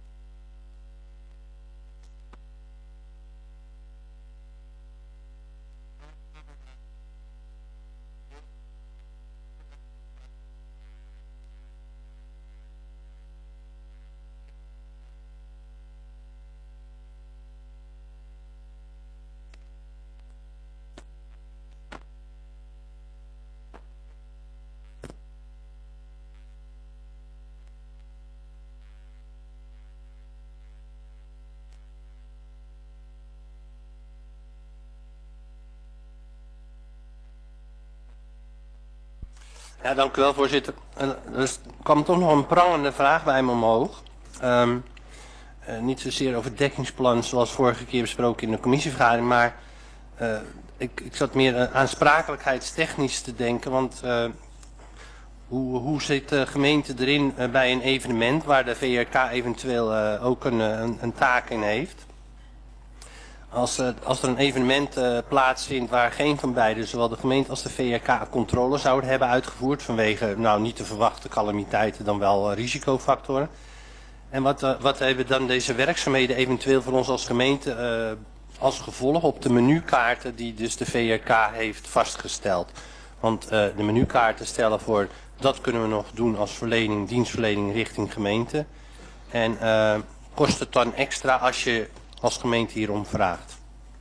Ja, dank u wel, voorzitter. Er kwam toch nog een prangende vraag bij me omhoog. Um, uh, niet zozeer over het dekkingsplan zoals vorige keer besproken in de commissievergadering, maar uh, ik, ik zat meer uh, aansprakelijkheidstechnisch te denken, want uh, hoe, hoe zit de gemeente erin uh, bij een evenement waar de V R K eventueel uh, ook een, een, een taak in heeft? Als, uh, als er een evenement uh, plaatsvindt waar geen van beide, zowel de gemeente als de V R K, controle zouden hebben uitgevoerd vanwege nou, niet te verwachten calamiteiten, dan wel uh, risicofactoren. En wat, uh, wat hebben dan deze werkzaamheden eventueel voor ons als gemeente uh, als gevolg op de menukaarten die dus de V R K heeft vastgesteld? Want uh, de menukaarten stellen voor, dat kunnen we nog doen als verlening, dienstverlening richting gemeente. En uh, kost het dan extra als je als gemeente hierom vraagt?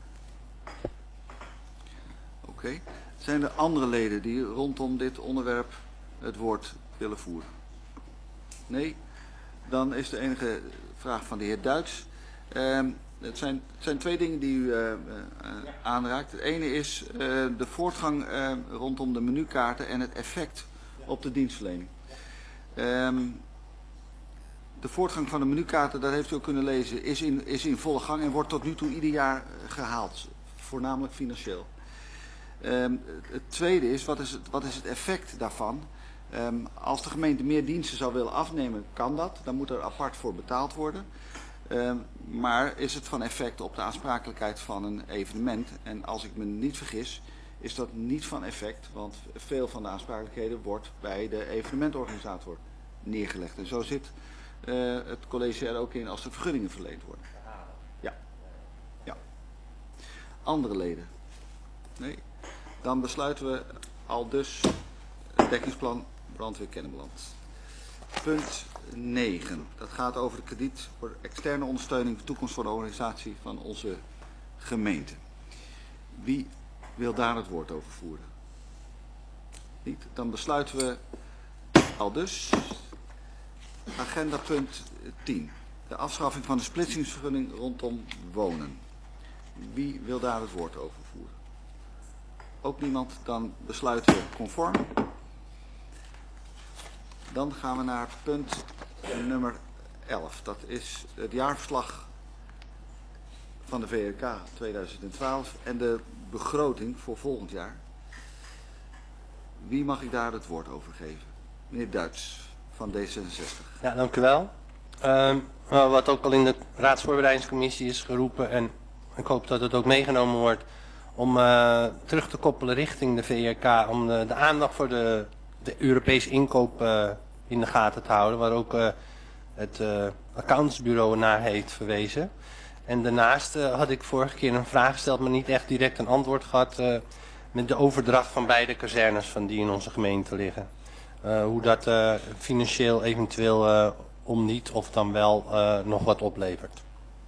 Oké. Okay. Zijn er andere leden die rondom dit onderwerp het woord willen voeren? Nee? Dan is de enige vraag van de heer Duits. Uh, het, zijn, het zijn twee dingen die u uh, uh, aanraakt. Het ene is uh, de voortgang uh, rondom de menukaarten en het effect op de dienstverlening. Um, De voortgang van de menukaarten, dat heeft u ook kunnen lezen, is in, is in volle gang en wordt tot nu toe ieder jaar gehaald. Voornamelijk financieel. Um, het tweede is, wat is het, wat is het effect daarvan? Um, als de gemeente meer diensten zou willen afnemen, kan dat. Dan moet er apart voor betaald worden. Um, maar is het van effect op de aansprakelijkheid van een evenement? En als ik me niet vergis, is dat niet van effect. Want veel van de aansprakelijkheden wordt bij de evenementorganisator neergelegd. En zo zit uh, het college er ook in als de vergunningen verleend worden. Ja. Ja. Andere leden? Nee. Dan besluiten we al dus het dekkingsplan brandweer Kennemerland. Punt negen. Dat gaat over de krediet voor externe ondersteuning voor de toekomst van de organisatie van onze gemeente. Wie wil daar het woord over voeren? Niet? Dan besluiten we al dus agenda punt tien. De afschaffing van de splitsingsvergunning rondom wonen. Wie wil daar het woord over voeren? Ook niemand, dan besluiten we conform. Dan gaan we naar punt nummer elf. Dat is het jaarverslag van de V R K tweeduizend twaalf en de begroting voor volgend jaar. Wie mag ik daar het woord over geven? Meneer Duits van D zesenzestig. Ja, dank u wel. Uh, wat ook al in de raadsvoorbereidingscommissie is geroepen en ik hoop dat het ook meegenomen wordt om uh, terug te koppelen richting de V R K, om de, de aandacht voor de, de Europese inkoop uh, in de gaten te houden, waar ook uh, het uh, accountsbureau naar heeft verwezen. En daarnaast uh, had ik vorige keer een vraag gesteld, maar niet echt direct een antwoord gehad uh, met de overdracht van beide kazernes van die in onze gemeente liggen. Uh, hoe dat uh, financieel eventueel uh, om niet of dan wel uh, nog wat oplevert.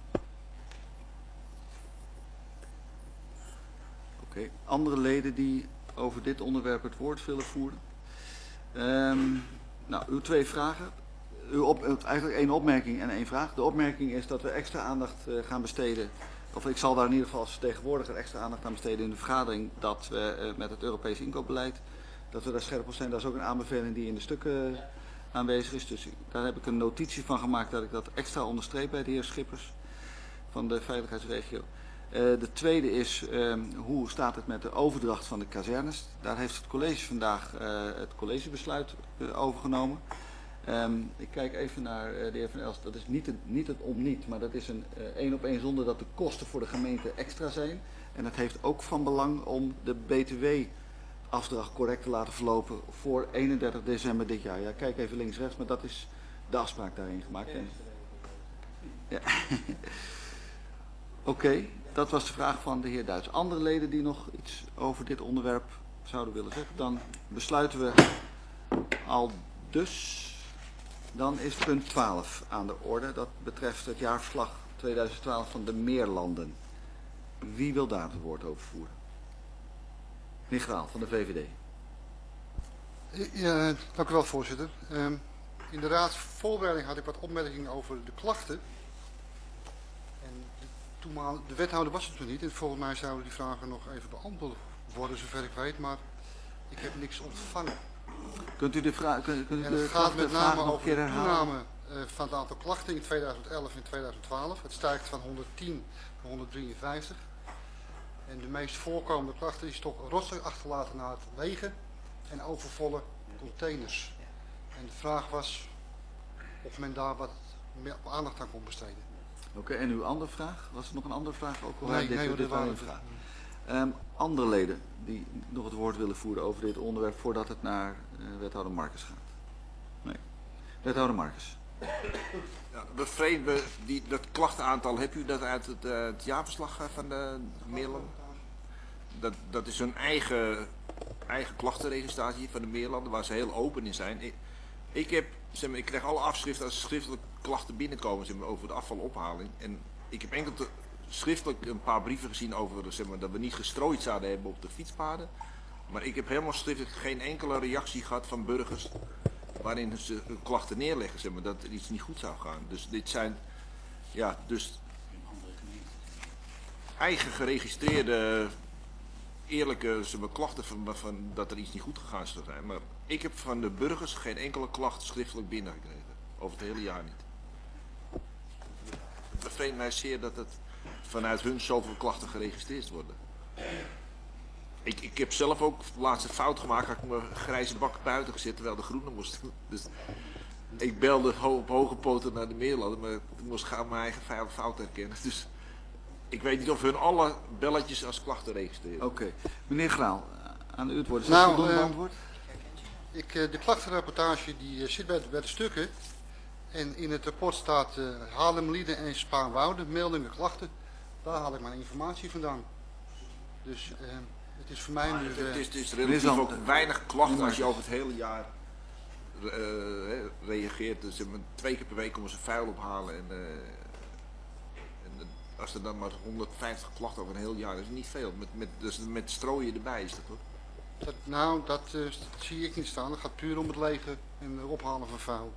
Oké, okay. Andere leden die over dit onderwerp het woord willen voeren? Um, nou, uw twee vragen. Uw op, eigenlijk één opmerking en één vraag. De opmerking is dat we extra aandacht uh, gaan besteden, of ik zal daar in ieder geval als vertegenwoordiger extra aandacht aan besteden in de vergadering, dat we uh, met het Europees inkoopbeleid, dat we daar scherp op zijn. Dat is ook een aanbeveling die in de stukken uh, aanwezig is. Dus daar heb ik een notitie van gemaakt dat ik dat extra onderstreep bij de heer Schippers van de veiligheidsregio. Uh, de tweede is, uh, hoe staat het met de overdracht van de kazernes? Daar heeft het college vandaag uh, het collegebesluit uh, overgenomen. Um, ik kijk even naar uh, de heer Van Elst. Dat is niet het, niet het om niet, maar dat is een uh, één op één zonder dat de kosten voor de gemeente extra zijn. En het heeft ook van belang om de B T W-afdracht correct te laten verlopen voor eenendertig december dit jaar. Ja, kijk even links-rechts, maar dat is de afspraak daarin gemaakt. En... Ja. Oké, okay, dat was de vraag van de heer Duits. Andere leden die nog iets over dit onderwerp zouden willen zeggen, dan besluiten we al dus. Dan is punt twaalf aan de orde. Dat betreft het jaarverslag tweeduizend twaalf van de Meerlanden. Wie wil daar het woord over voeren? Meneer Graal van de V V D. Ja, dank u wel, voorzitter. Um, in de raadsvoorbereiding had ik wat opmerkingen over de klachten. En de, toenmaal, de wethouder was het toen niet. En volgens mij zouden die vragen nog even beantwoord worden, zover ik weet. Maar ik heb niks ontvangen. Kunt u de vraag, kunt, kunt u en de het gaat met name over de toename uh, van het aantal klachten in tweeduizend elf en tweeduizend twaalf. Het stijgt van honderdtien naar honderddrieënvijftig. En de meest voorkomende klachten is toch rotzooi achterlaten naar het wegen en overvolle containers. En de vraag was of men daar wat meer aandacht aan kon besteden. Oké, okay, en uw andere vraag? Was er nog een andere vraag? Ook al nee, dit, nee, dit, dit waren een vraag. Um, andere leden die nog het woord willen voeren over dit onderwerp voordat het naar uh, wethouder Marcus gaat? Nee. Wethouder Marcus. Ja, bevreemd, die, dat klachtenaantal, heb u dat uit het, uh, het jaarverslag van de Meerlanden? Dat, dat is een eigen, eigen klachtenregistratie van de Meerlanden waar ze heel open in zijn. Ik, ik, heb, zeg maar, ik krijg alle afschriften als schriftelijk klachten binnenkomen, zeg maar, over de afvalophaling. En ik heb enkel te, schriftelijk een paar brieven gezien over, zeg maar, dat we niet gestrooid zouden hebben op de fietspaden. Maar ik heb helemaal schriftelijk geen enkele reactie gehad van burgers waarin ze hun klachten neerleggen, zeg maar, dat er iets niet goed zou gaan. Dus dit zijn, ja, dus eigen geregistreerde, eerlijke, zeg maar, klachten van, van dat er iets niet goed gegaan zou zijn. Maar ik heb van de burgers geen enkele klacht schriftelijk binnengekregen. Over het hele jaar niet. Het bevreemdt mij zeer dat het vanuit hun zoveel klachten geregistreerd worden. Ik, ik heb zelf ook laatst een fout gemaakt. Had ik mijn grijze bak buiten gezet terwijl de groene moest. Dus ik belde ho op hoge poten naar de Meerlanden, maar ik moest gaan mijn eigen fout herkennen. Dus ik weet niet of hun alle belletjes als klachten registreren. Oké. Okay. Meneer Graal, aan u het woord. Is nou, dat voldoende uh, antwoord? Ik, uh, de klachtenrapportage die uh, zit bij de, bij de stukken. En in het rapport staat uh, Haarlemmerlieden en Spaarnwoude, meldingen, klachten. Daar haal ik mijn informatie vandaan. Dus uh, het is voor mij nu... Uh, het, is, het is relatief ook weinig klachten als je over het hele jaar uh, reageert. Dus twee keer per week komen ze vuil ophalen. En, uh, en als er dan maar honderdvijftig klachten over een heel jaar is, is niet veel. Met, met, dus met strooien erbij is dat hoor. Dat, nou, dat, uh, dat zie ik niet staan. Het gaat puur om het legen en het ophalen van vuil.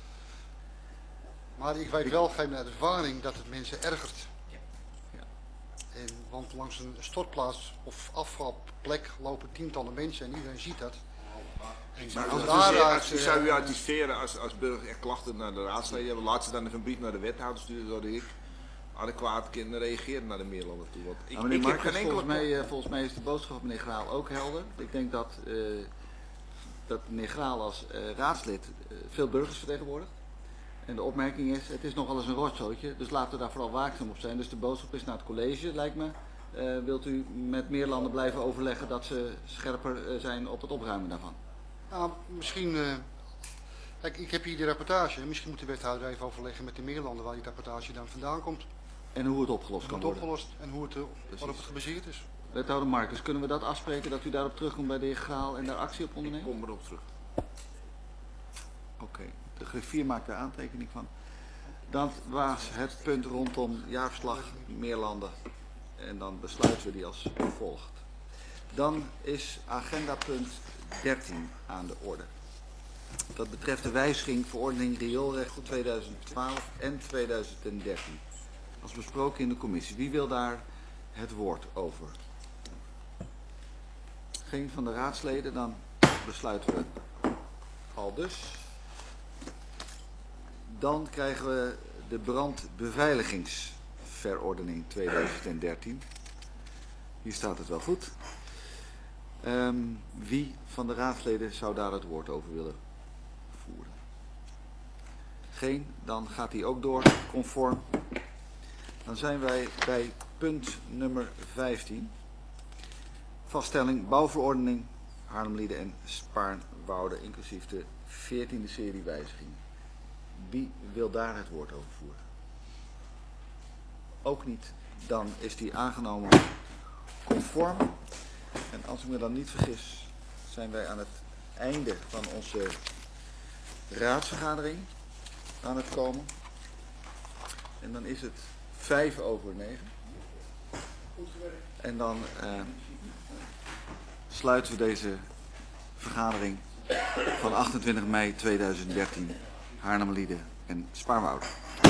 Maar ik weet wel, geef me uit ervaring, dat het mensen ergert. Ja. En, want langs een stortplaats of afvalplek lopen tientallen mensen en iedereen ziet dat. En maar als, daaruit, als, uh, zou u adviseren als, als burger echt klachten naar de raadsleden hebben, laat ze dan even een brief naar de wethouder sturen, zodat ik adequaat kunnen reageren naar de Meerlanden toe. Want ik, nou, meneer ik Marcus, heb geen enkele... volgens, mij, uh, volgens mij is de boodschap van meneer Graal ook helder. Ik denk dat, uh, dat meneer Graal als uh, raadslid uh, veel burgers vertegenwoordigt. En de opmerking is, het is nogal eens een rotzootje, dus laten we daar vooral waakzaam op zijn. Dus de boodschap is naar het college, lijkt me. Uh, wilt u met Meerlanden blijven overleggen dat ze scherper uh, zijn op het opruimen daarvan? Nou, misschien... Uh, kijk, ik heb hier de rapportage. Misschien moet de wethouder even overleggen met de Meerlanden waar die rapportage dan vandaan komt. En hoe het opgelost kan worden. Hoe het opgelost en hoe het, uh, waarop het gebaseerd is. Wethouder Marcus, kunnen we dat afspreken dat u daarop terugkomt bij de heer Graal en daar actie op onderneemt? Ik kom erop terug. Oké. Okay. De griffier maakt daar aantekening van. Dat was het punt rondom jaarverslag Meerlanden. En dan besluiten we die als volgt. Dan is agenda punt dertien aan de orde. Dat betreft de wijziging verordening rioolrecht voor tweeduizend twaalf en tweeduizend dertien. Als besproken in de commissie. Wie wil daar het woord over? Geen van de raadsleden, dan besluiten we al dus. Dan krijgen we de brandbeveiligingsverordening tweeduizend dertien. Hier staat het wel goed. Um, wie van de raadsleden zou daar het woord over willen voeren? Geen, dan gaat die ook door, conform. Dan zijn wij bij punt nummer vijftien. Vaststelling bouwverordening Haarlemmerlieden en Spaarnwoude, inclusief de veertiende serie wijzigingen. Wie wil daar het woord over voeren? Ook niet. Dan is die aangenomen conform. En als ik me dan niet vergis, zijn wij aan het einde van onze raadsvergadering aan het komen. En dan is het vijf over negen. En dan uh, sluiten we deze vergadering van achtentwintig mei tweeduizend dertien Haarlemmerlieden en Spaarnwoude.